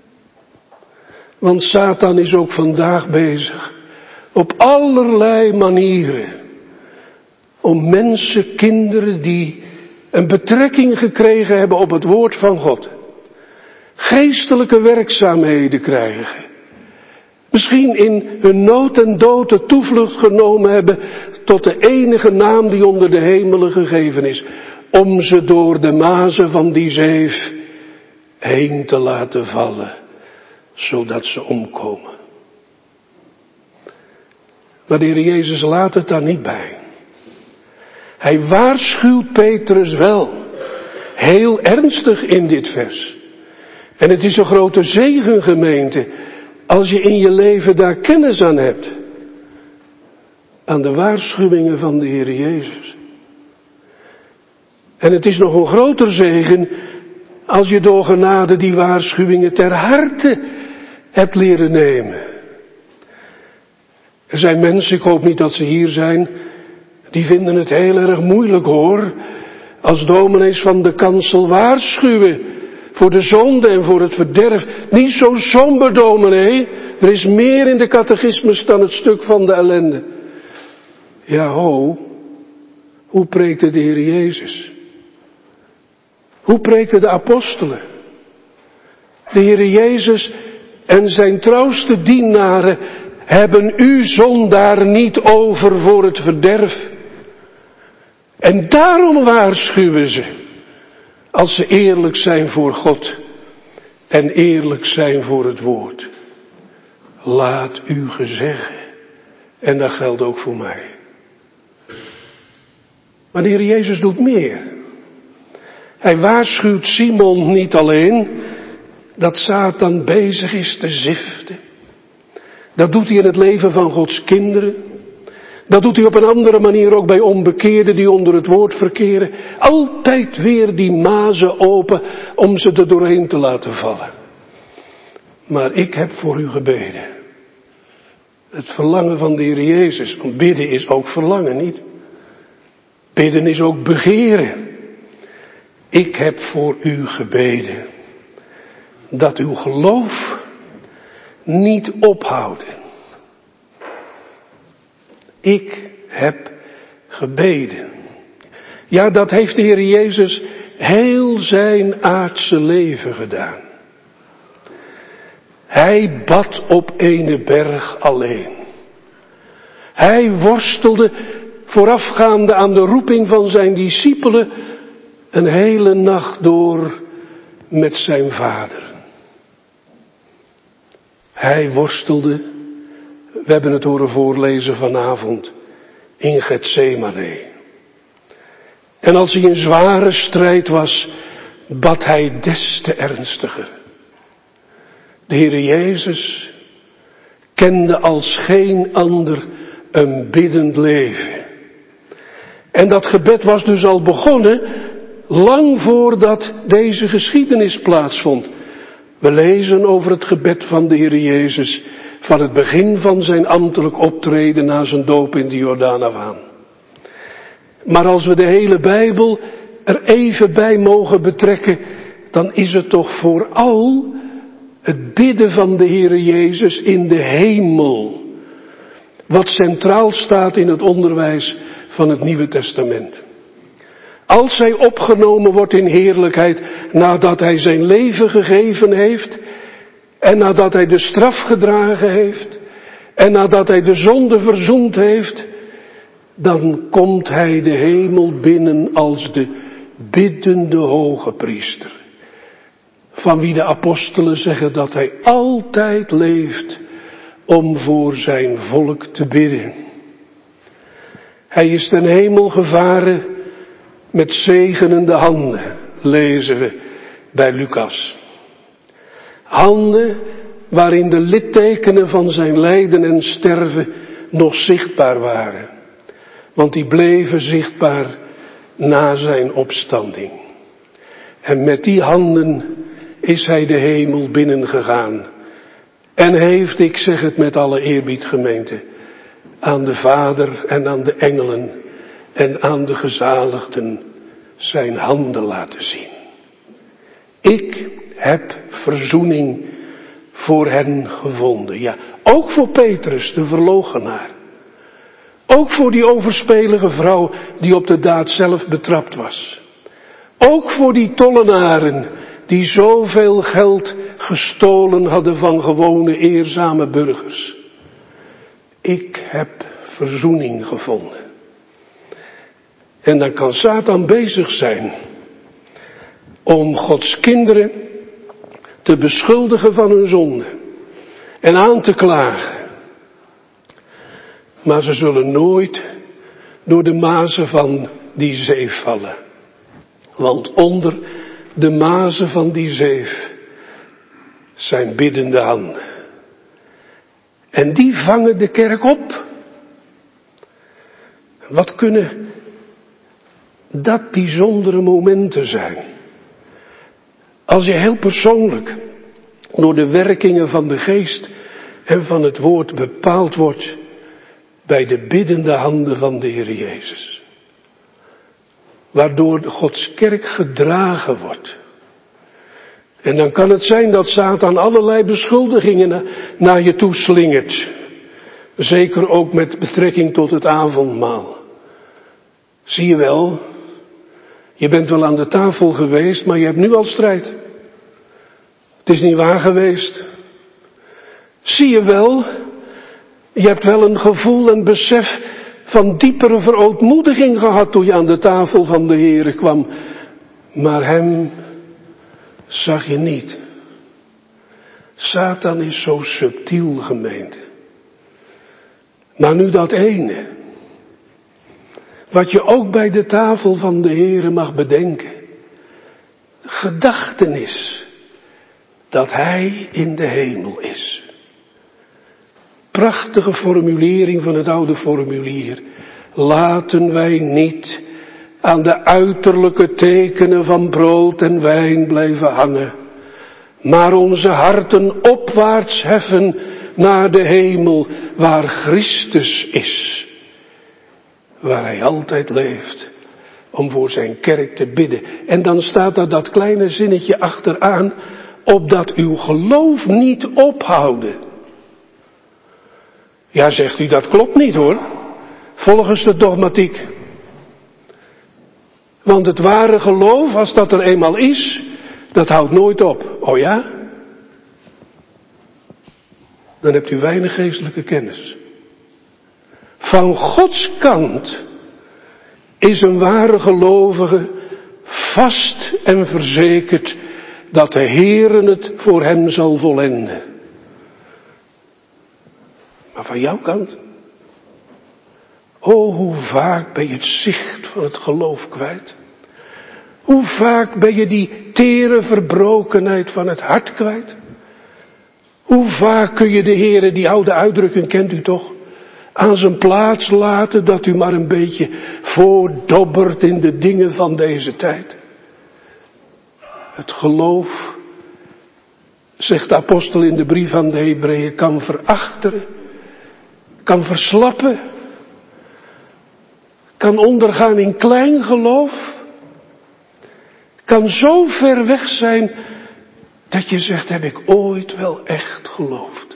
Want Satan is ook vandaag bezig. Op allerlei manieren. Om mensen, kinderen die een betrekking gekregen hebben op het woord van God. Geestelijke werkzaamheden krijgen. Misschien in hun nood en dood de toevlucht genomen hebben tot de enige naam die onder de hemelen gegeven is. Om ze door de mazen van die zeef heen te laten vallen. Zodat ze omkomen. Maar de Heer Jezus laat het daar niet bij. Hij waarschuwt Petrus wel. Heel ernstig in dit vers. En het is een grote zegen, gemeente. Als je in je leven daar kennis aan hebt. Aan de waarschuwingen van de Heer Jezus. En het is nog een groter zegen. Als je door genade die waarschuwingen ter harte hebt leren nemen. Er zijn mensen, ik hoop niet dat ze hier zijn, die vinden het heel erg moeilijk hoor. Als dominees van de kansel waarschuwen voor de zonde en voor het verderf. Niet zo somber dominee, er is meer in de catechismus dan het stuk van de ellende. Ja hoe preekte de Heer Jezus? Hoe preekten de apostelen? De Heer Jezus en zijn trouwste dienaren hebben u zondaar niet over voor het verderf. En daarom waarschuwen ze, als ze eerlijk zijn voor God en eerlijk zijn voor het woord. Laat u gezeggen, en dat geldt ook voor mij. Maar de Heer Jezus doet meer. Hij waarschuwt Simon niet alleen dat Satan bezig is te ziften. Dat doet hij in het leven van Gods kinderen. Dat doet hij op een andere manier ook bij onbekeerden die onder het woord verkeren. Altijd weer die mazen open om ze er doorheen te laten vallen. Maar ik heb voor u gebeden. Het verlangen van de Heer Jezus. Want bidden is ook verlangen, niet? Bidden is ook begeren. Ik heb voor u gebeden. Dat uw geloof niet ophoudt. Ik heb gebeden. Ja, dat heeft de Heer Jezus heel zijn aardse leven gedaan. Hij bad op ene berg alleen. Hij worstelde voorafgaande aan de roeping van zijn discipelen een hele nacht door met zijn vader. Hij worstelde, we hebben het horen voorlezen vanavond, in Getsemane. En als hij in zware strijd was, bad hij des te ernstiger. De Heer Jezus kende als geen ander een biddend leven. En dat gebed was dus al begonnen, lang voordat deze geschiedenis plaatsvond. We lezen over het gebed van de Heer Jezus van het begin van zijn ambtelijk optreden na zijn doop in de Jordaan af aan. Maar als we de hele Bijbel er even bij mogen betrekken, dan is het toch vooral het bidden van de Heer Jezus in de hemel, wat centraal staat in het onderwijs van het Nieuwe Testament. Als hij opgenomen wordt in heerlijkheid nadat hij zijn leven gegeven heeft en nadat hij de straf gedragen heeft en nadat hij de zonde verzoend heeft, dan komt hij de hemel binnen als de biddende hoge priester. van wie de apostelen zeggen dat hij altijd leeft om voor zijn volk te bidden. Hij is ten hemel gevaren met zegenende handen, lezen we bij Lucas. Handen waarin de littekenen van zijn lijden en sterven nog zichtbaar waren. Want die bleven zichtbaar na zijn opstanding. En met die handen is hij de hemel binnengegaan. En heeft, ik zeg het met alle eerbied gemeente, aan de Vader en aan de engelen en aan de gezaligden zijn handen laten zien. Ik heb verzoening voor hen gevonden. Ja, ook voor Petrus, de verloochenaar. Ook voor die overspelige vrouw die op de daad zelf betrapt was. Ook voor die tollenaren die zoveel geld gestolen hadden van gewone eerzame burgers. Ik heb verzoening gevonden. En dan kan Satan bezig zijn om Gods kinderen te beschuldigen van hun zonde en aan te klagen. Maar ze zullen nooit door de mazen van die zeef vallen. Want onder de mazen van die zeef zijn biddende handen. En die vangen de kerk op. Wat kunnen dat bijzondere momenten zijn? Als je heel persoonlijk door de werkingen van de geest en van het woord bepaald wordt bij de biddende handen van de Heer Jezus. Waardoor Gods kerk gedragen wordt. En dan kan het zijn dat Satan allerlei beschuldigingen naar je toe slingert. Zeker ook met betrekking tot het avondmaal. Zie je wel, je bent wel aan de tafel geweest, maar je hebt nu al strijd. Het is niet waar geweest. Zie je wel, je hebt wel een gevoel en besef van diepere verootmoediging gehad toen je aan de tafel van de Heere kwam. Maar hem zag je niet. Satan is zo subtiel, gemeente. Maar nu dat ene. Wat je ook bij de tafel van de Heere mag bedenken. Gedachtenis dat Hij in de hemel is. Prachtige formulering van het oude formulier. Laten wij niet aan de uiterlijke tekenen van brood en wijn blijven hangen, maar onze harten opwaarts heffen naar de hemel, waar Christus is. Waar Hij altijd leeft om voor zijn kerk te bidden. En dan staat er dat kleine zinnetje achteraan, opdat uw geloof niet ophouden. Ja, zegt u, dat klopt niet hoor, volgens de dogmatiek. Want het ware geloof, als dat er eenmaal is, dat houdt nooit op. Oh ja? Dan hebt u weinig geestelijke kennis. Van Gods kant is een ware gelovige vast en verzekerd dat de Heere het voor hem zal vollenden. Maar van jouw kant? Oh, hoe vaak ben je het zicht van het geloof kwijt. Hoe vaak ben je die tere verbrokenheid van het hart kwijt. Hoe vaak kun je de Heere, die oude uitdrukking kent u toch, aan zijn plaats laten dat u maar een beetje voordobbert in de dingen van deze tijd. Het geloof, zegt de apostel in de brief aan de Hebreeën, kan verachteren, kan verslappen, kan ondergaan in klein geloof, kan zo ver weg zijn dat je zegt, heb ik ooit wel echt geloofd?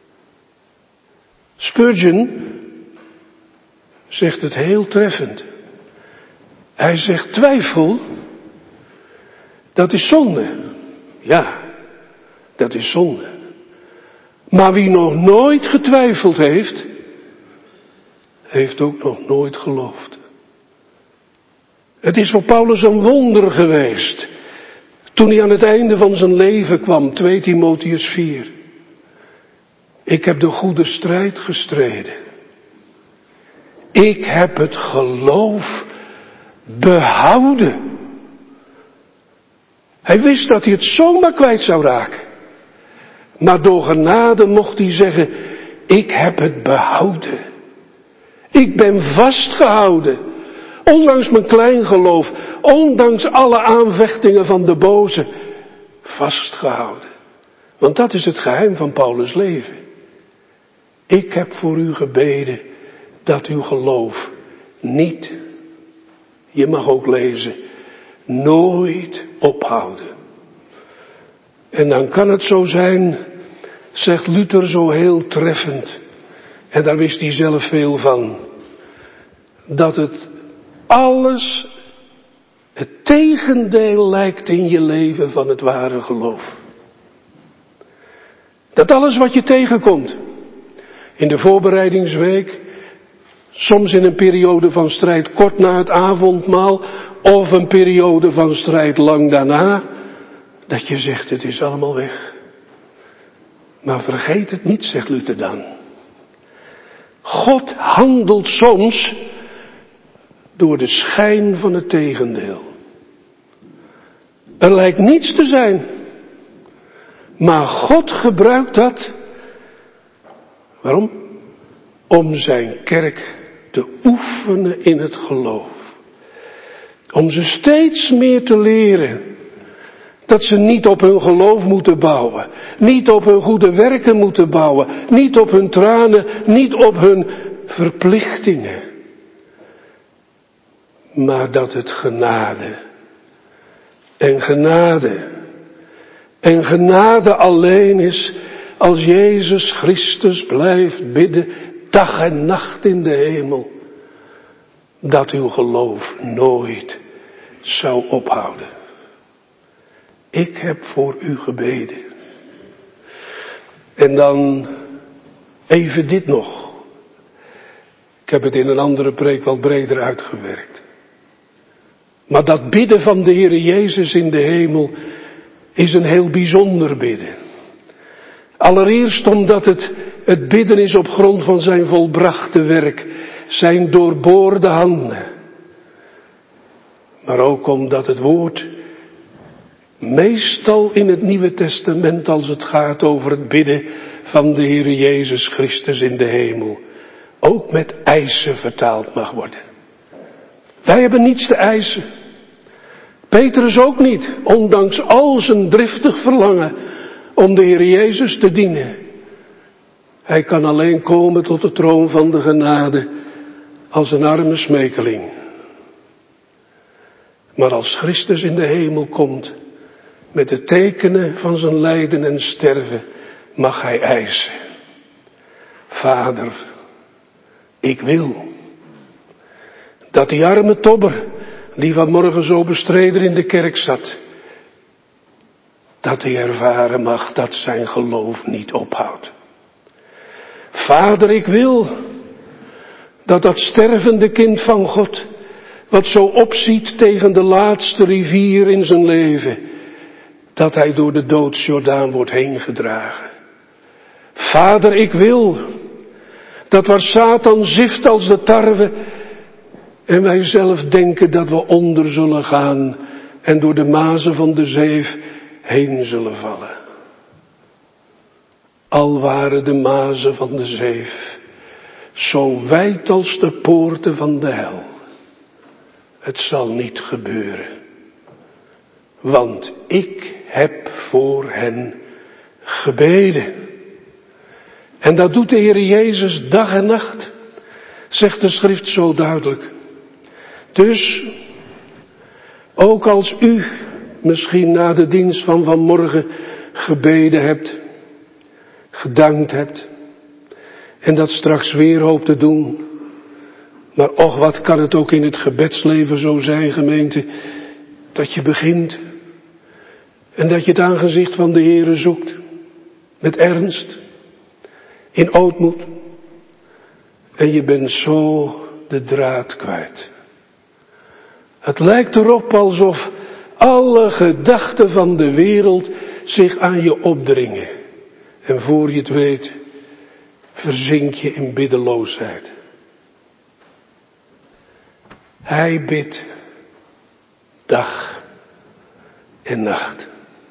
Spurgeon zegt het heel treffend. Hij zegt, twijfel, dat is zonde. Ja, dat is zonde. Maar wie nog nooit getwijfeld heeft, heeft ook nog nooit geloofd. Het is voor Paulus een wonder geweest Toen hij aan het einde van zijn leven kwam, 2 Timotheüs 4. Ik heb de goede strijd gestreden. Ik heb het geloof behouden. Hij wist dat hij het zomaar kwijt zou raken. Maar door genade mocht hij zeggen, ik heb het behouden. Ik ben vastgehouden. Ondanks mijn klein geloof, ondanks alle aanvechtingen van de boze, vastgehouden. Want dat is het geheim van Paulus' leven. Ik heb voor u gebeden dat uw geloof niet, je mag ook lezen, nooit ophouden. En dan kan het zo zijn, zegt Luther zo heel treffend, en daar wist hij zelf veel van, dat het alles het tegendeel lijkt in je leven van het ware geloof. Dat alles wat je tegenkomt, in de voorbereidingsweek, soms in een periode van strijd kort na het avondmaal, of een periode van strijd lang daarna, dat je zegt, het is allemaal weg. Maar vergeet het niet, zegt Luther dan. God handelt soms door de schijn van het tegendeel. Er lijkt niets te zijn. Maar God gebruikt dat. Waarom? Om zijn kerk te oefenen in het geloof. Om ze steeds meer te leren dat ze niet op hun geloof moeten bouwen. Niet op hun goede werken moeten bouwen. Niet op hun tranen. Niet op hun verplichtingen. Maar dat het genade. En genade alleen is als Jezus Christus blijft bidden dag en nacht in de hemel. Dat uw geloof nooit zou ophouden. Ik heb voor u gebeden. En dan even dit nog. Ik heb het in een andere preek wat breder uitgewerkt. Maar dat bidden van de Heere Jezus in de hemel is een heel bijzonder bidden. Allereerst omdat het bidden is op grond van zijn volbrachte werk, zijn doorboorde handen. Maar ook omdat het woord meestal in het Nieuwe Testament, als het gaat over het bidden van de Heere Jezus Christus in de hemel, ook met eisen vertaald mag worden. Wij hebben niets te eisen. Petrus ook niet, ondanks al zijn driftig verlangen om de Heer Jezus te dienen. Hij kan alleen komen tot de troon van de genade als een arme smekeling. Maar als Christus in de hemel komt, met de tekenen van zijn lijden en sterven, mag hij eisen. Vader, ik wil dat die arme tobber, die vanmorgen zo bestreden in de kerk zat, dat hij ervaren mag dat zijn geloof niet ophoudt. Vader, ik wil dat dat stervende kind van God, wat zo opziet tegen de laatste rivier in zijn leven, dat hij door de doodsjordaan wordt heengedragen. Vader, ik wil dat waar Satan zift als de tarwe en wij zelf denken dat we onder zullen gaan en door de mazen van de zeef heen zullen vallen. Al waren de mazen van de zeef zo wijd als de poorten van de hel. Het zal niet gebeuren. Want ik heb voor hen gebeden. En dat doet de Heer Jezus dag en nacht. Zegt de schrift zo duidelijk. Dus, ook als u misschien na de dienst van vanmorgen gebeden hebt, gedankt hebt, en dat straks weer hoopt te doen. Maar och, wat kan het ook in het gebedsleven zo zijn, gemeente, dat je begint en dat je het aangezicht van de Heere zoekt, met ernst, in ootmoed, en je bent zo de draad kwijt. Het lijkt erop alsof alle gedachten van de wereld zich aan je opdringen. En voor je het weet, verzink je in biddeloosheid. Hij bidt dag en nacht.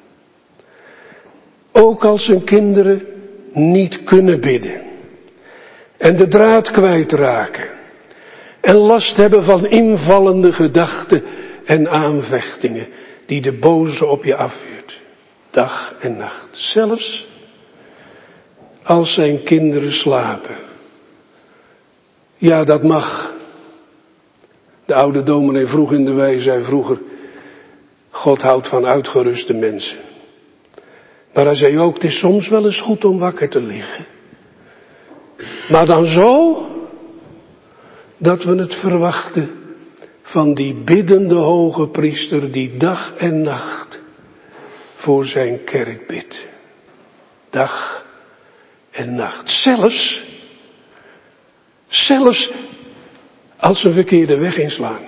Ook als zijn kinderen niet kunnen bidden. En de draad kwijtraken. En last hebben van invallende gedachten en aanvechtingen die de boze op je afvuurt. Dag en nacht. Zelfs als zijn kinderen slapen. Ja, dat mag. De oude dominee vroeg in de wei, zei vroeger, God houdt van uitgeruste mensen. Maar hij zei ook, het is soms wel eens goed om wakker te liggen. Maar dan zo, dat we het verwachten van die biddende hoge priester die dag en nacht voor zijn kerk bidt. Dag en nacht. Zelfs als ze een verkeerde weg inslaan.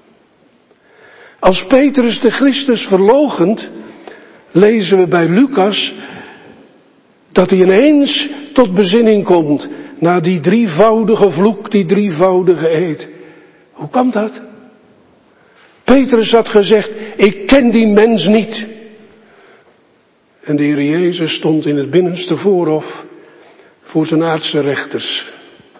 Als Petrus de Christus verloochent, lezen we bij Lucas dat hij ineens tot bezinning komt na die drievoudige vloek, die drievoudige eed. Hoe kwam dat? Petrus had gezegd, ik ken die mens niet. En de Heer Jezus stond in het binnenste voorhof voor zijn aardse rechters.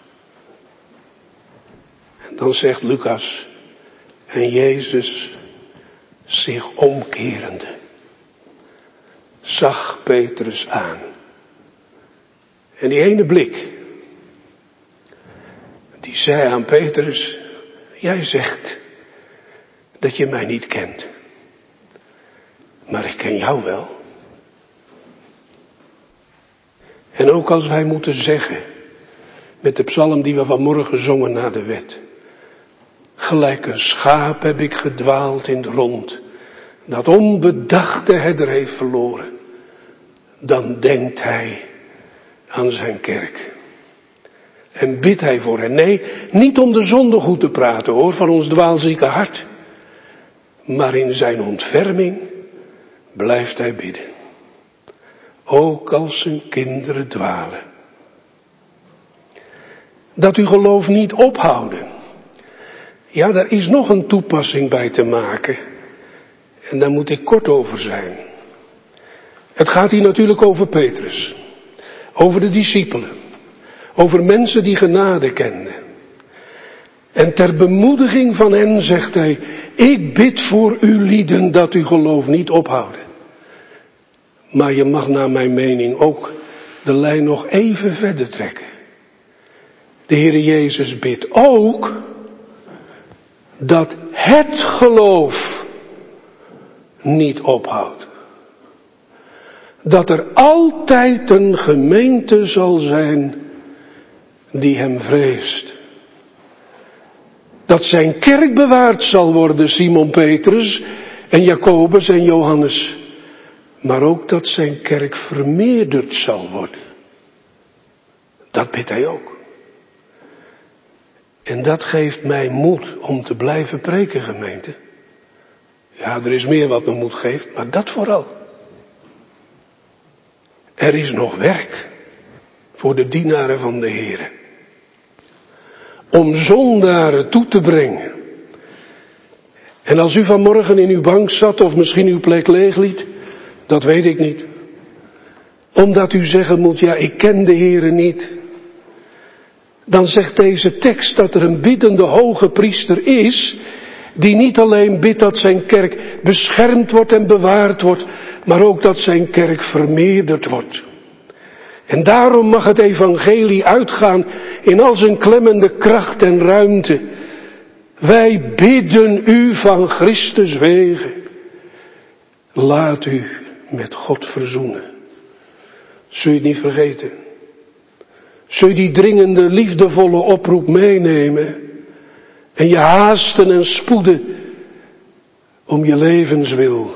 En dan zegt Lucas, en Jezus zich omkerende, zag Petrus aan. En die ene blik, die zei aan Petrus, jij zegt dat je mij niet kent. Maar ik ken jou wel. En ook als wij moeten zeggen, met de psalm die we vanmorgen zongen na de wet. Gelijk een schaap heb ik gedwaald in het rond, dat onbedachte herder heeft verloren. Dan denkt hij aan zijn kerk. En bidt hij voor hen. Nee, niet om de zonde goed te praten hoor, van ons dwaalzieke hart. Maar in zijn ontferming blijft hij bidden. Ook als zijn kinderen dwalen. Dat uw geloof niet ophouden. Ja, daar is nog een toepassing bij te maken. En daar moet ik kort over zijn. Het gaat hier natuurlijk over Petrus. Over de discipelen. Over mensen die genade kenden. En ter bemoediging van hen zegt hij, ik bid voor u lieden dat uw geloof niet ophouden. Maar je mag naar mijn mening ook de lijn nog even verder trekken. De Heer Jezus bidt ook dat het geloof niet ophoudt. Dat er altijd een gemeente zal zijn die hem vreest. Dat zijn kerk bewaard zal worden, Simon Petrus en Jacobus en Johannes. Maar ook dat zijn kerk vermeerderd zal worden. Dat bidt hij ook. En dat geeft mij moed om te blijven preken, gemeente. Ja, er is meer wat me moed geeft, maar dat vooral. Er is nog werk voor de dienaren van de Heere. Om zondaren toe te brengen. En als u vanmorgen in uw bank zat of misschien uw plek leeg liet, dat weet ik niet. Omdat u zeggen moet, ja, ik ken de Heere niet. Dan zegt deze tekst dat er een biddende hoge priester is, die niet alleen bidt dat zijn kerk beschermd wordt en bewaard wordt, maar ook dat zijn kerk vermeerderd wordt. En daarom mag het evangelie uitgaan in al zijn klemmende kracht en ruimte. Wij bidden u van Christus wegen. Laat u met God verzoenen. Zul je het niet vergeten? Zul je die dringende, liefdevolle oproep meenemen en je haasten en spoeden om je levenswil?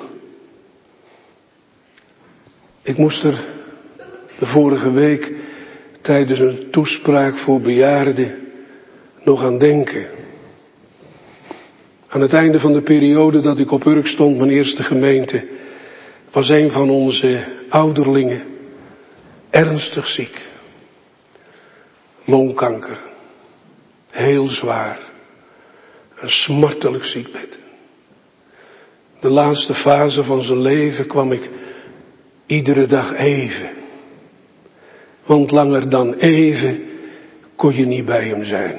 Ik moest er de vorige week tijdens een toespraak voor bejaarden nog aan denken. Aan het einde van de periode dat ik op Urk stond, mijn eerste gemeente, was een van onze ouderlingen ernstig ziek. Longkanker. Heel zwaar. Een smartelijk ziekbed. De laatste fase van zijn leven kwam ik iedere dag even. Want langer dan even kon je niet bij hem zijn.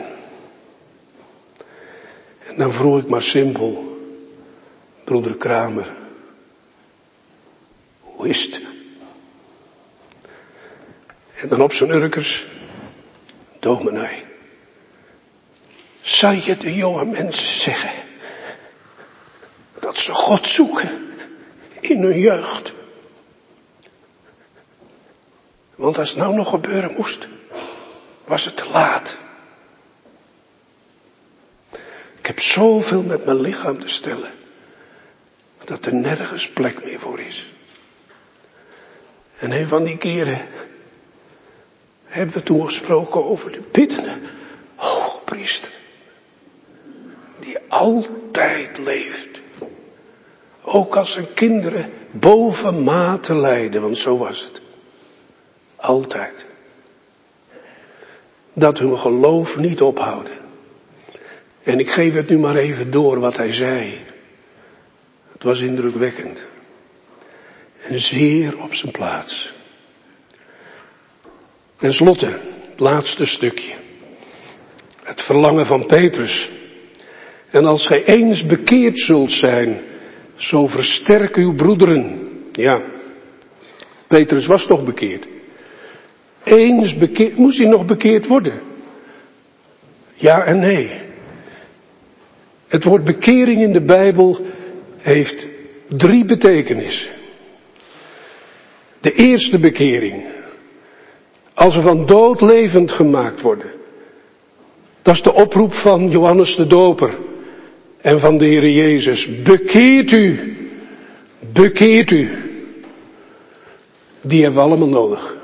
En dan vroeg ik maar simpel, broeder Kramer, hoe is het? En dan op zijn Urkers, dominee, zou je de jonge mensen zeggen dat ze God zoeken in hun jeugd? Want als het nou nog gebeuren moest, was het te laat. Ik heb zoveel met mijn lichaam te stellen, dat er nergens plek meer voor is. En een van die keren hebben we toen gesproken over de biddende hoogpriester, die altijd leeft. Ook als zijn kinderen boven mate lijden, want zo was het. Altijd. Dat hun geloof niet ophouden. En ik geef het nu maar even door wat hij zei. Het was indrukwekkend. En zeer op zijn plaats. Ten slotte, het laatste stukje. Het verlangen van Petrus. En als gij eens bekeerd zult zijn, zo versterk uw broederen. Ja, Petrus was toch bekeerd. Eens bekeerd, moest hij nog bekeerd worden? Ja en nee. Het woord bekering in de Bijbel heeft 3 betekenissen. De eerste bekering, als we van dood levend gemaakt worden. Dat is de oproep van Johannes de Doper en van de Heer Jezus. Bekeert u, bekeert u. Die hebben we allemaal nodig.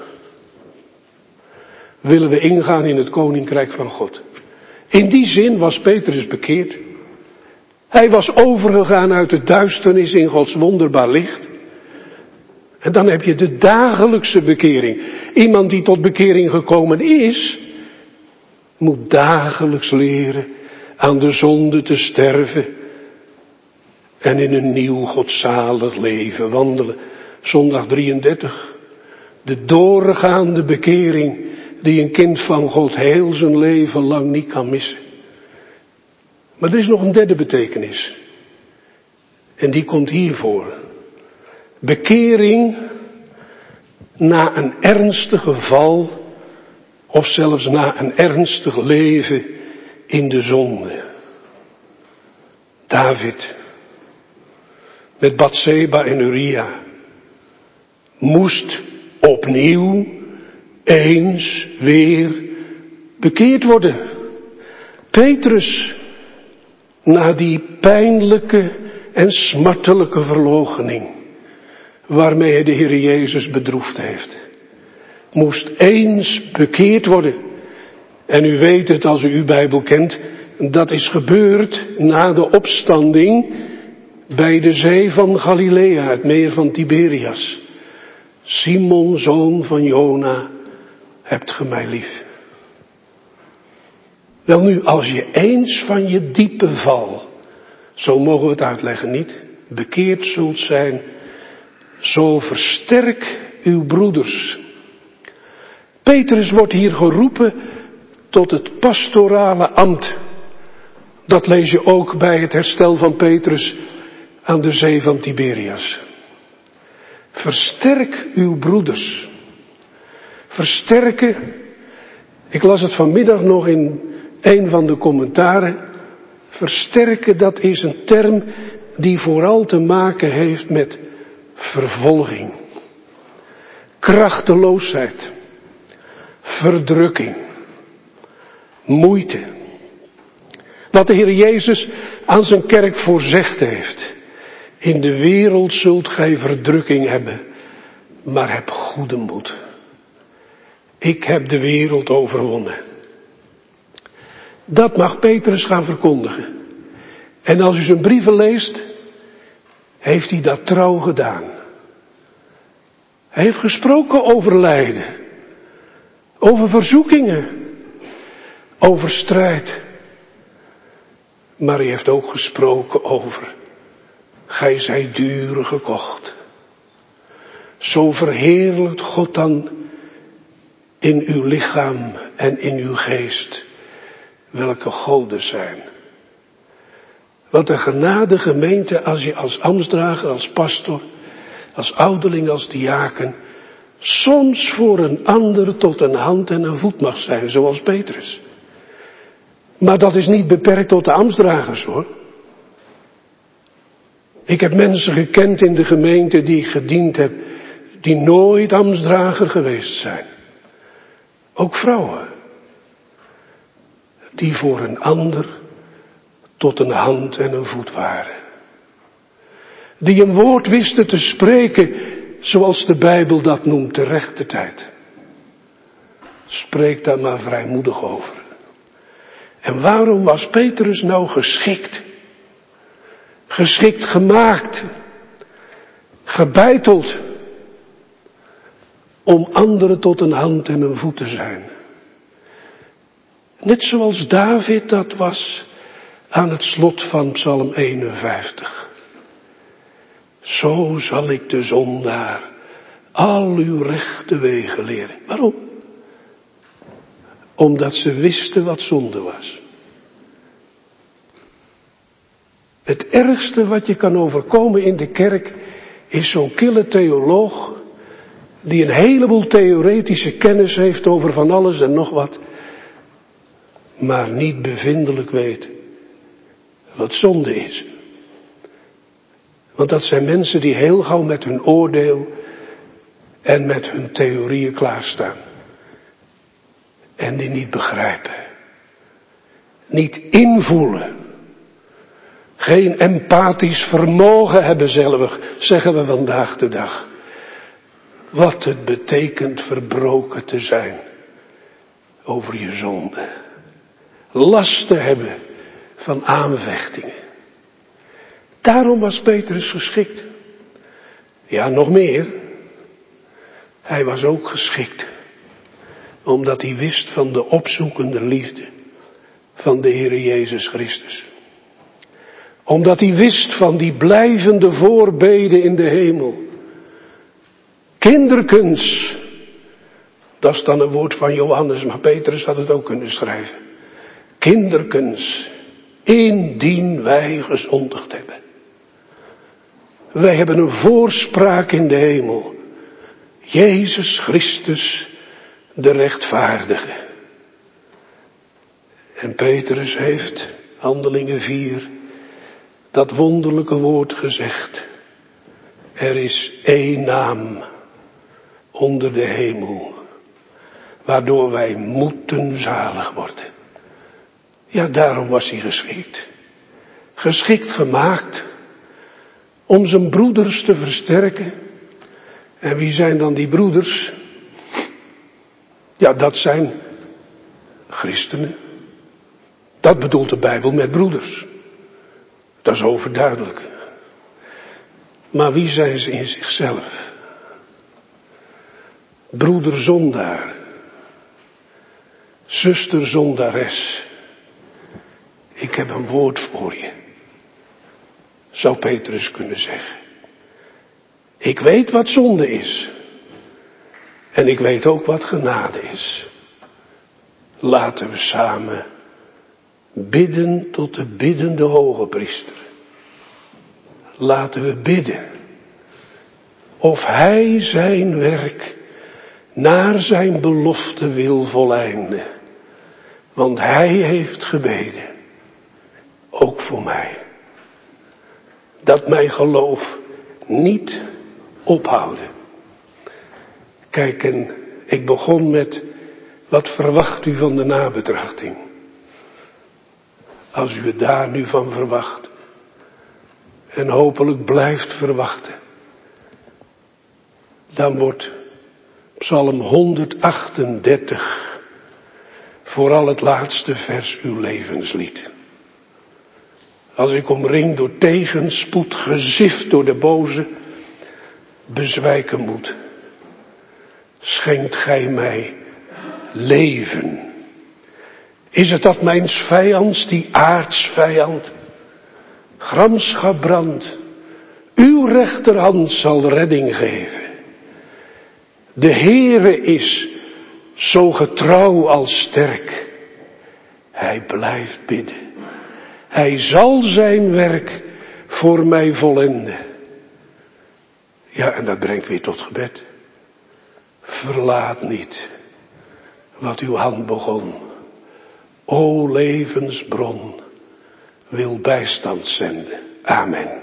Willen we ingaan in het koninkrijk van God. In die zin was Petrus bekeerd. Hij was overgegaan uit de duisternis in Gods wonderbaar licht. En dan heb je de dagelijkse bekering. Iemand die tot bekering gekomen is, moet dagelijks leren aan de zonde te sterven en in een nieuw godzalig leven wandelen. Zondag 33. De doorgaande bekering die een kind van God heel zijn leven lang niet kan missen. Maar er is nog een derde betekenis. En die komt hiervoor. Bekering na een ernstige val of zelfs na een ernstig leven in de zonde. David met Batseba en Uria moest opnieuw eens weer bekeerd worden. Petrus na die pijnlijke en smartelijke verloochening waarmee hij de Heer Jezus bedroefd heeft, moest eens bekeerd worden. En u weet het als u uw Bijbel kent, dat is gebeurd na de opstanding bij de zee van Galilea, het meer van Tiberias. Simon, zoon van Jona, hebt ge mij lief. Wel nu, als je eens van je diepe val, zo mogen we het uitleggen niet, bekeerd zult zijn, zo versterk uw broeders. Petrus wordt hier geroepen tot het pastorale ambt. Dat lees je ook bij het herstel van Petrus aan de zee van Tiberias. Versterk uw broeders. Versterken, ik las het vanmiddag nog in een van de commentaren. Versterken, dat is een term die vooral te maken heeft met vervolging, krachteloosheid, verdrukking, moeite. Wat de Heer Jezus aan zijn kerk voorzegd heeft. In de wereld zult gij verdrukking hebben, maar heb goede moed. Ik heb de wereld overwonnen. Dat mag Petrus gaan verkondigen. En als u zijn brieven leest, heeft hij dat trouw gedaan. Hij heeft gesproken over lijden, over verzoekingen, over strijd. Maar hij heeft ook gesproken over, gij zijt duur gekocht. Zo verheerlijkt God dan in uw lichaam en in uw geest welke goden zijn. Wat een genadegemeente als je als ambtsdrager, als pastor, als ouderling, als diaken soms voor een ander tot een hand en een voet mag zijn, zoals Petrus. Maar dat is niet beperkt tot de ambtsdragers, hoor. Ik heb mensen gekend in de gemeente die ik gediend heb, die nooit ambtsdrager geweest zijn. Ook vrouwen. Die voor een ander tot een hand en een voet waren. Die een woord wisten te spreken, zoals de Bijbel dat noemt, de rechte tijd. Spreek daar maar vrijmoedig over. En waarom was Petrus nou geschikt? Geschikt gemaakt, gebeiteld, om anderen tot een hand en een voet te zijn. Net zoals David dat was aan het slot van Psalm 51. Zo zal ik de zondaar al uw rechte wegen leren. Waarom? Omdat ze wisten wat zonde was. Het ergste wat je kan overkomen in de kerk is zo'n kille theoloog die een heleboel theoretische kennis heeft over van alles en nog wat, maar niet bevindelijk weet wat zonde is. Want dat zijn mensen die heel gauw met hun oordeel en met hun theorieën klaarstaan. En die niet begrijpen. Niet invoelen. Geen empathisch vermogen hebben zelf, zeggen we vandaag de dag. Wat het betekent verbroken te zijn over je zonde. Last te hebben van aanvechtingen. Daarom was Petrus geschikt. Ja, nog meer. Hij was ook geschikt. Omdat hij wist van de opzoekende liefde van de Heere Jezus Christus. Omdat hij wist van die blijvende voorbeden in de hemel. Kinderkens. Dat is dan een woord van Johannes, maar Petrus had het ook kunnen schrijven. Kinderkens, indien wij gezondigd hebben. Wij hebben een voorspraak in de hemel. Jezus Christus, de rechtvaardige. En Petrus heeft, Handelingen 4, dat wonderlijke woord gezegd. Er is één naam onder de hemel, waardoor wij moeten zalig worden. Ja, daarom was hij geschikt. Geschikt gemaakt om zijn broeders te versterken. En wie zijn dan die broeders? Ja, dat zijn christenen. Dat bedoelt de Bijbel met broeders. Dat is overduidelijk. Maar wie zijn ze in zichzelf? Broeder zondaar. Zuster zondares. Ik heb een woord voor je. Zou Petrus kunnen zeggen. Ik weet wat zonde is. En ik weet ook wat genade is. Laten we samen bidden tot de biddende hoge priester. Laten we bidden. Of hij zijn werk naar zijn belofte wil voleinden. Want hij heeft gebeden. Ook voor mij. Dat mijn geloof niet ophouden. Kijk, en ik begon met, wat verwacht u van de nabetrachting? Als u het daar nu van verwacht. En hopelijk blijft verwachten. Dan wordt Psalm 138 vooral het laatste vers uw levenslied. als ik omringd door tegenspoed, gezift door de boze, bezwijken moet. Schenkt gij mij leven. Is het dat mijns vijands, die aardsvijand, gramschap brandt, uw rechterhand zal redding geven. De Heere is zo getrouw als sterk. Hij blijft bidden. Hij zal zijn werk voor mij vollenden. Ja, en dat brengt weer tot gebed. Verlaat niet wat uw hand begon. O levensbron, wil bijstand zenden. Amen.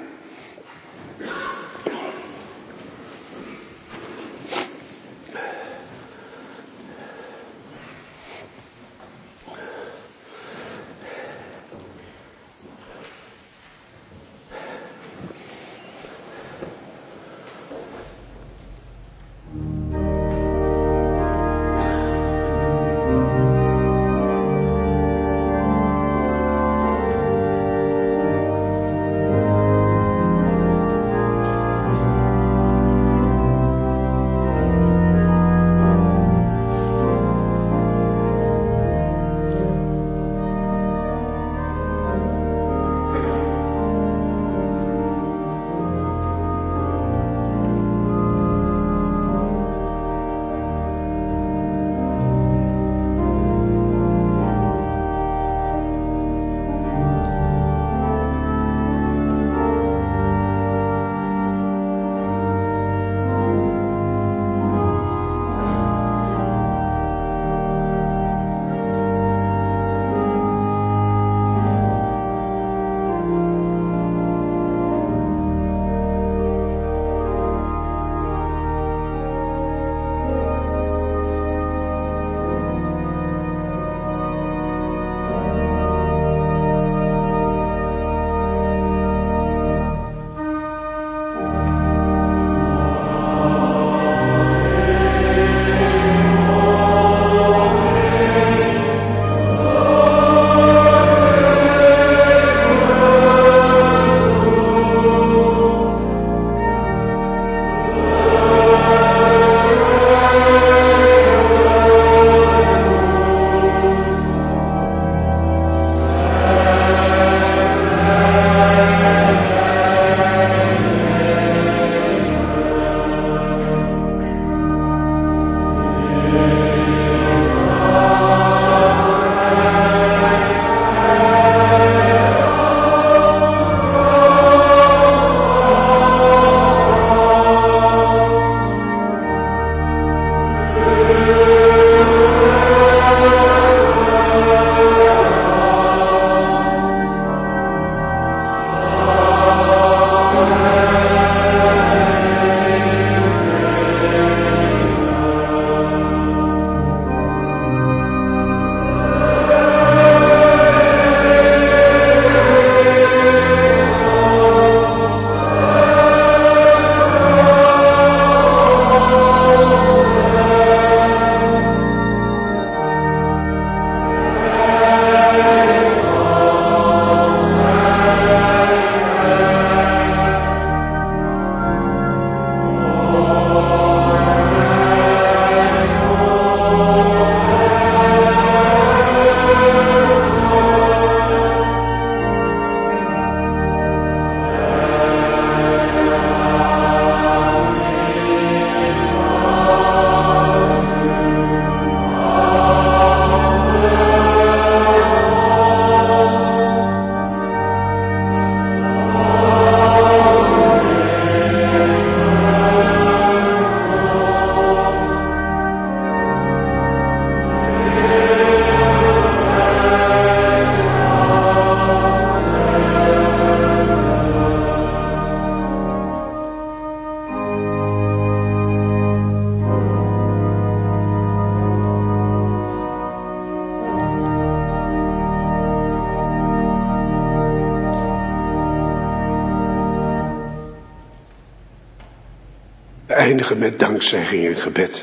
eindigen met dankzegging en gebed.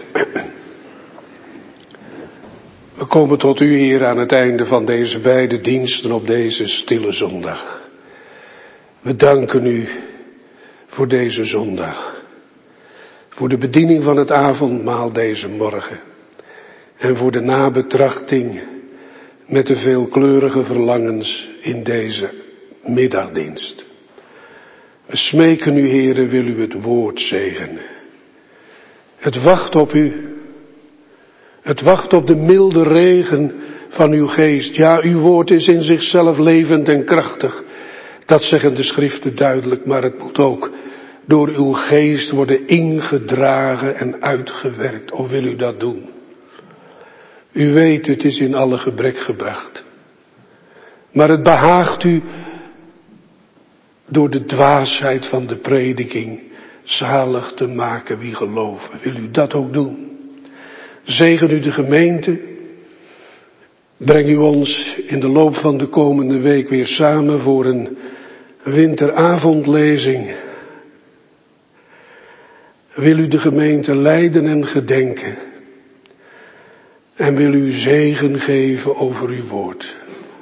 We komen tot u, Heer, aan het einde van deze beide diensten op deze stille zondag. We danken u voor deze zondag. Voor de bediening van het avondmaal deze morgen. En voor de nabetrachting met de veelkleurige verlangens in deze middagdienst. We smeken u, Heere, wil u het woord zegenen. Het wacht op u. Het wacht op de milde regen van uw geest. Ja, uw woord is in zichzelf levend en krachtig. Dat zeggen de schriften duidelijk, maar het moet ook door uw geest worden ingedragen en uitgewerkt. O, wil u dat doen? U weet, het is in alle gebrek gebracht. Maar het behaagt u door de dwaasheid van de prediking zalig te maken wie geloven. Wil u dat ook doen? Zegen u de gemeente. Breng u ons in de loop van de komende week weer samen voor een winteravondlezing. Wil u de gemeente leiden en gedenken. En wil u zegen geven over uw woord.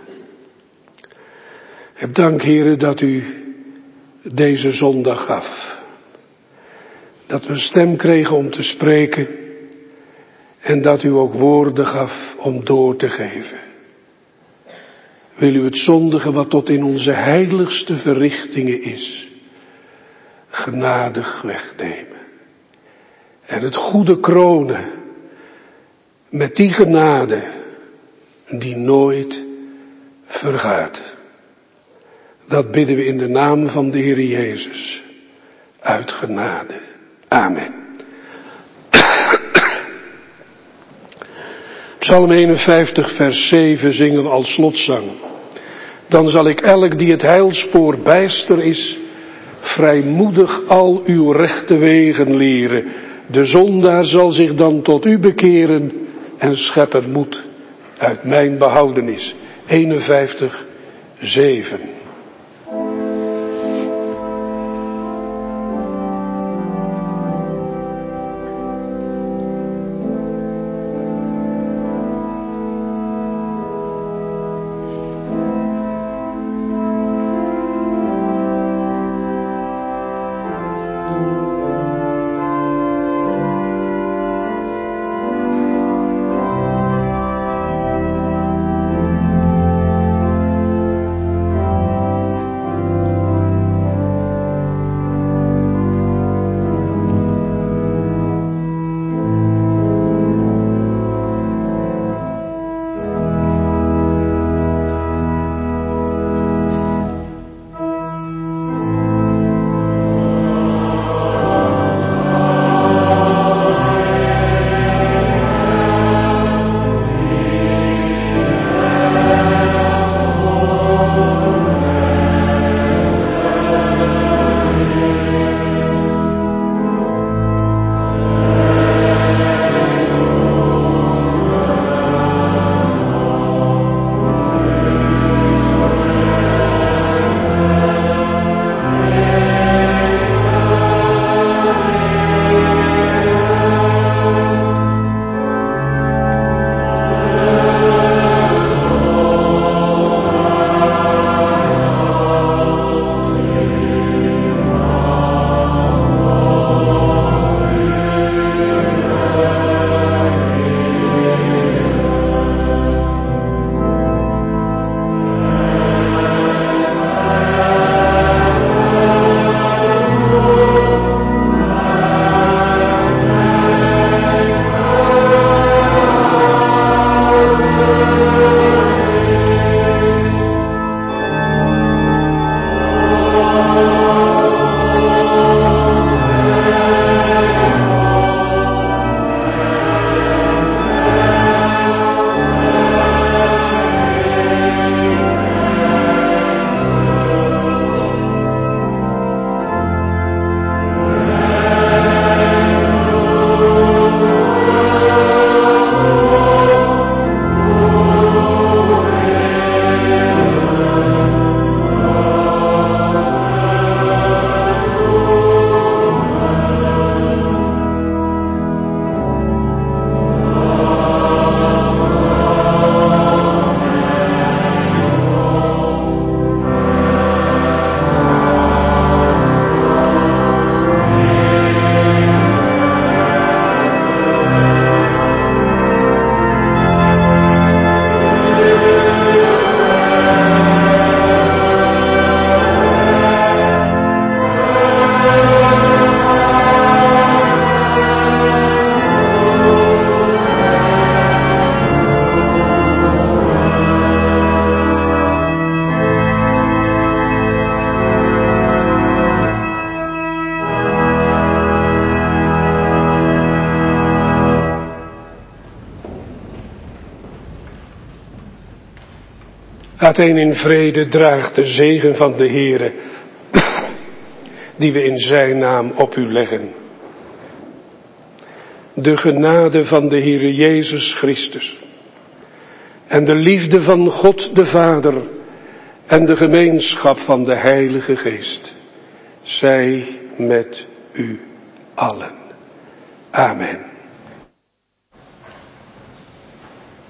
Heb dank, Heere, dat u deze zondag gaf. Dat we een stem kregen om te spreken. En dat u ook woorden gaf om door te geven. Wil u het zondige wat tot in onze heiligste verrichtingen is, genadig wegnemen. En het goede kronen met die genade die nooit vergaat. Dat bidden we in de naam van de Heer Jezus. Uit genade. Amen. Psalm 51 vers 7 zingen we als slotzang. Dan zal ik elk die het heilspoor bijster is, vrijmoedig al uw rechte wegen leren. De zondaar zal zich dan tot u bekeren en scheppen moed uit mijn behoudenis. 51, 7. Laat een in vrede draagt de zegen van de Heere, die we in zijn naam op u leggen. De genade van de Heere Jezus Christus en de liefde van God de Vader en de gemeenschap van de Heilige Geest zij met u allen. Amen.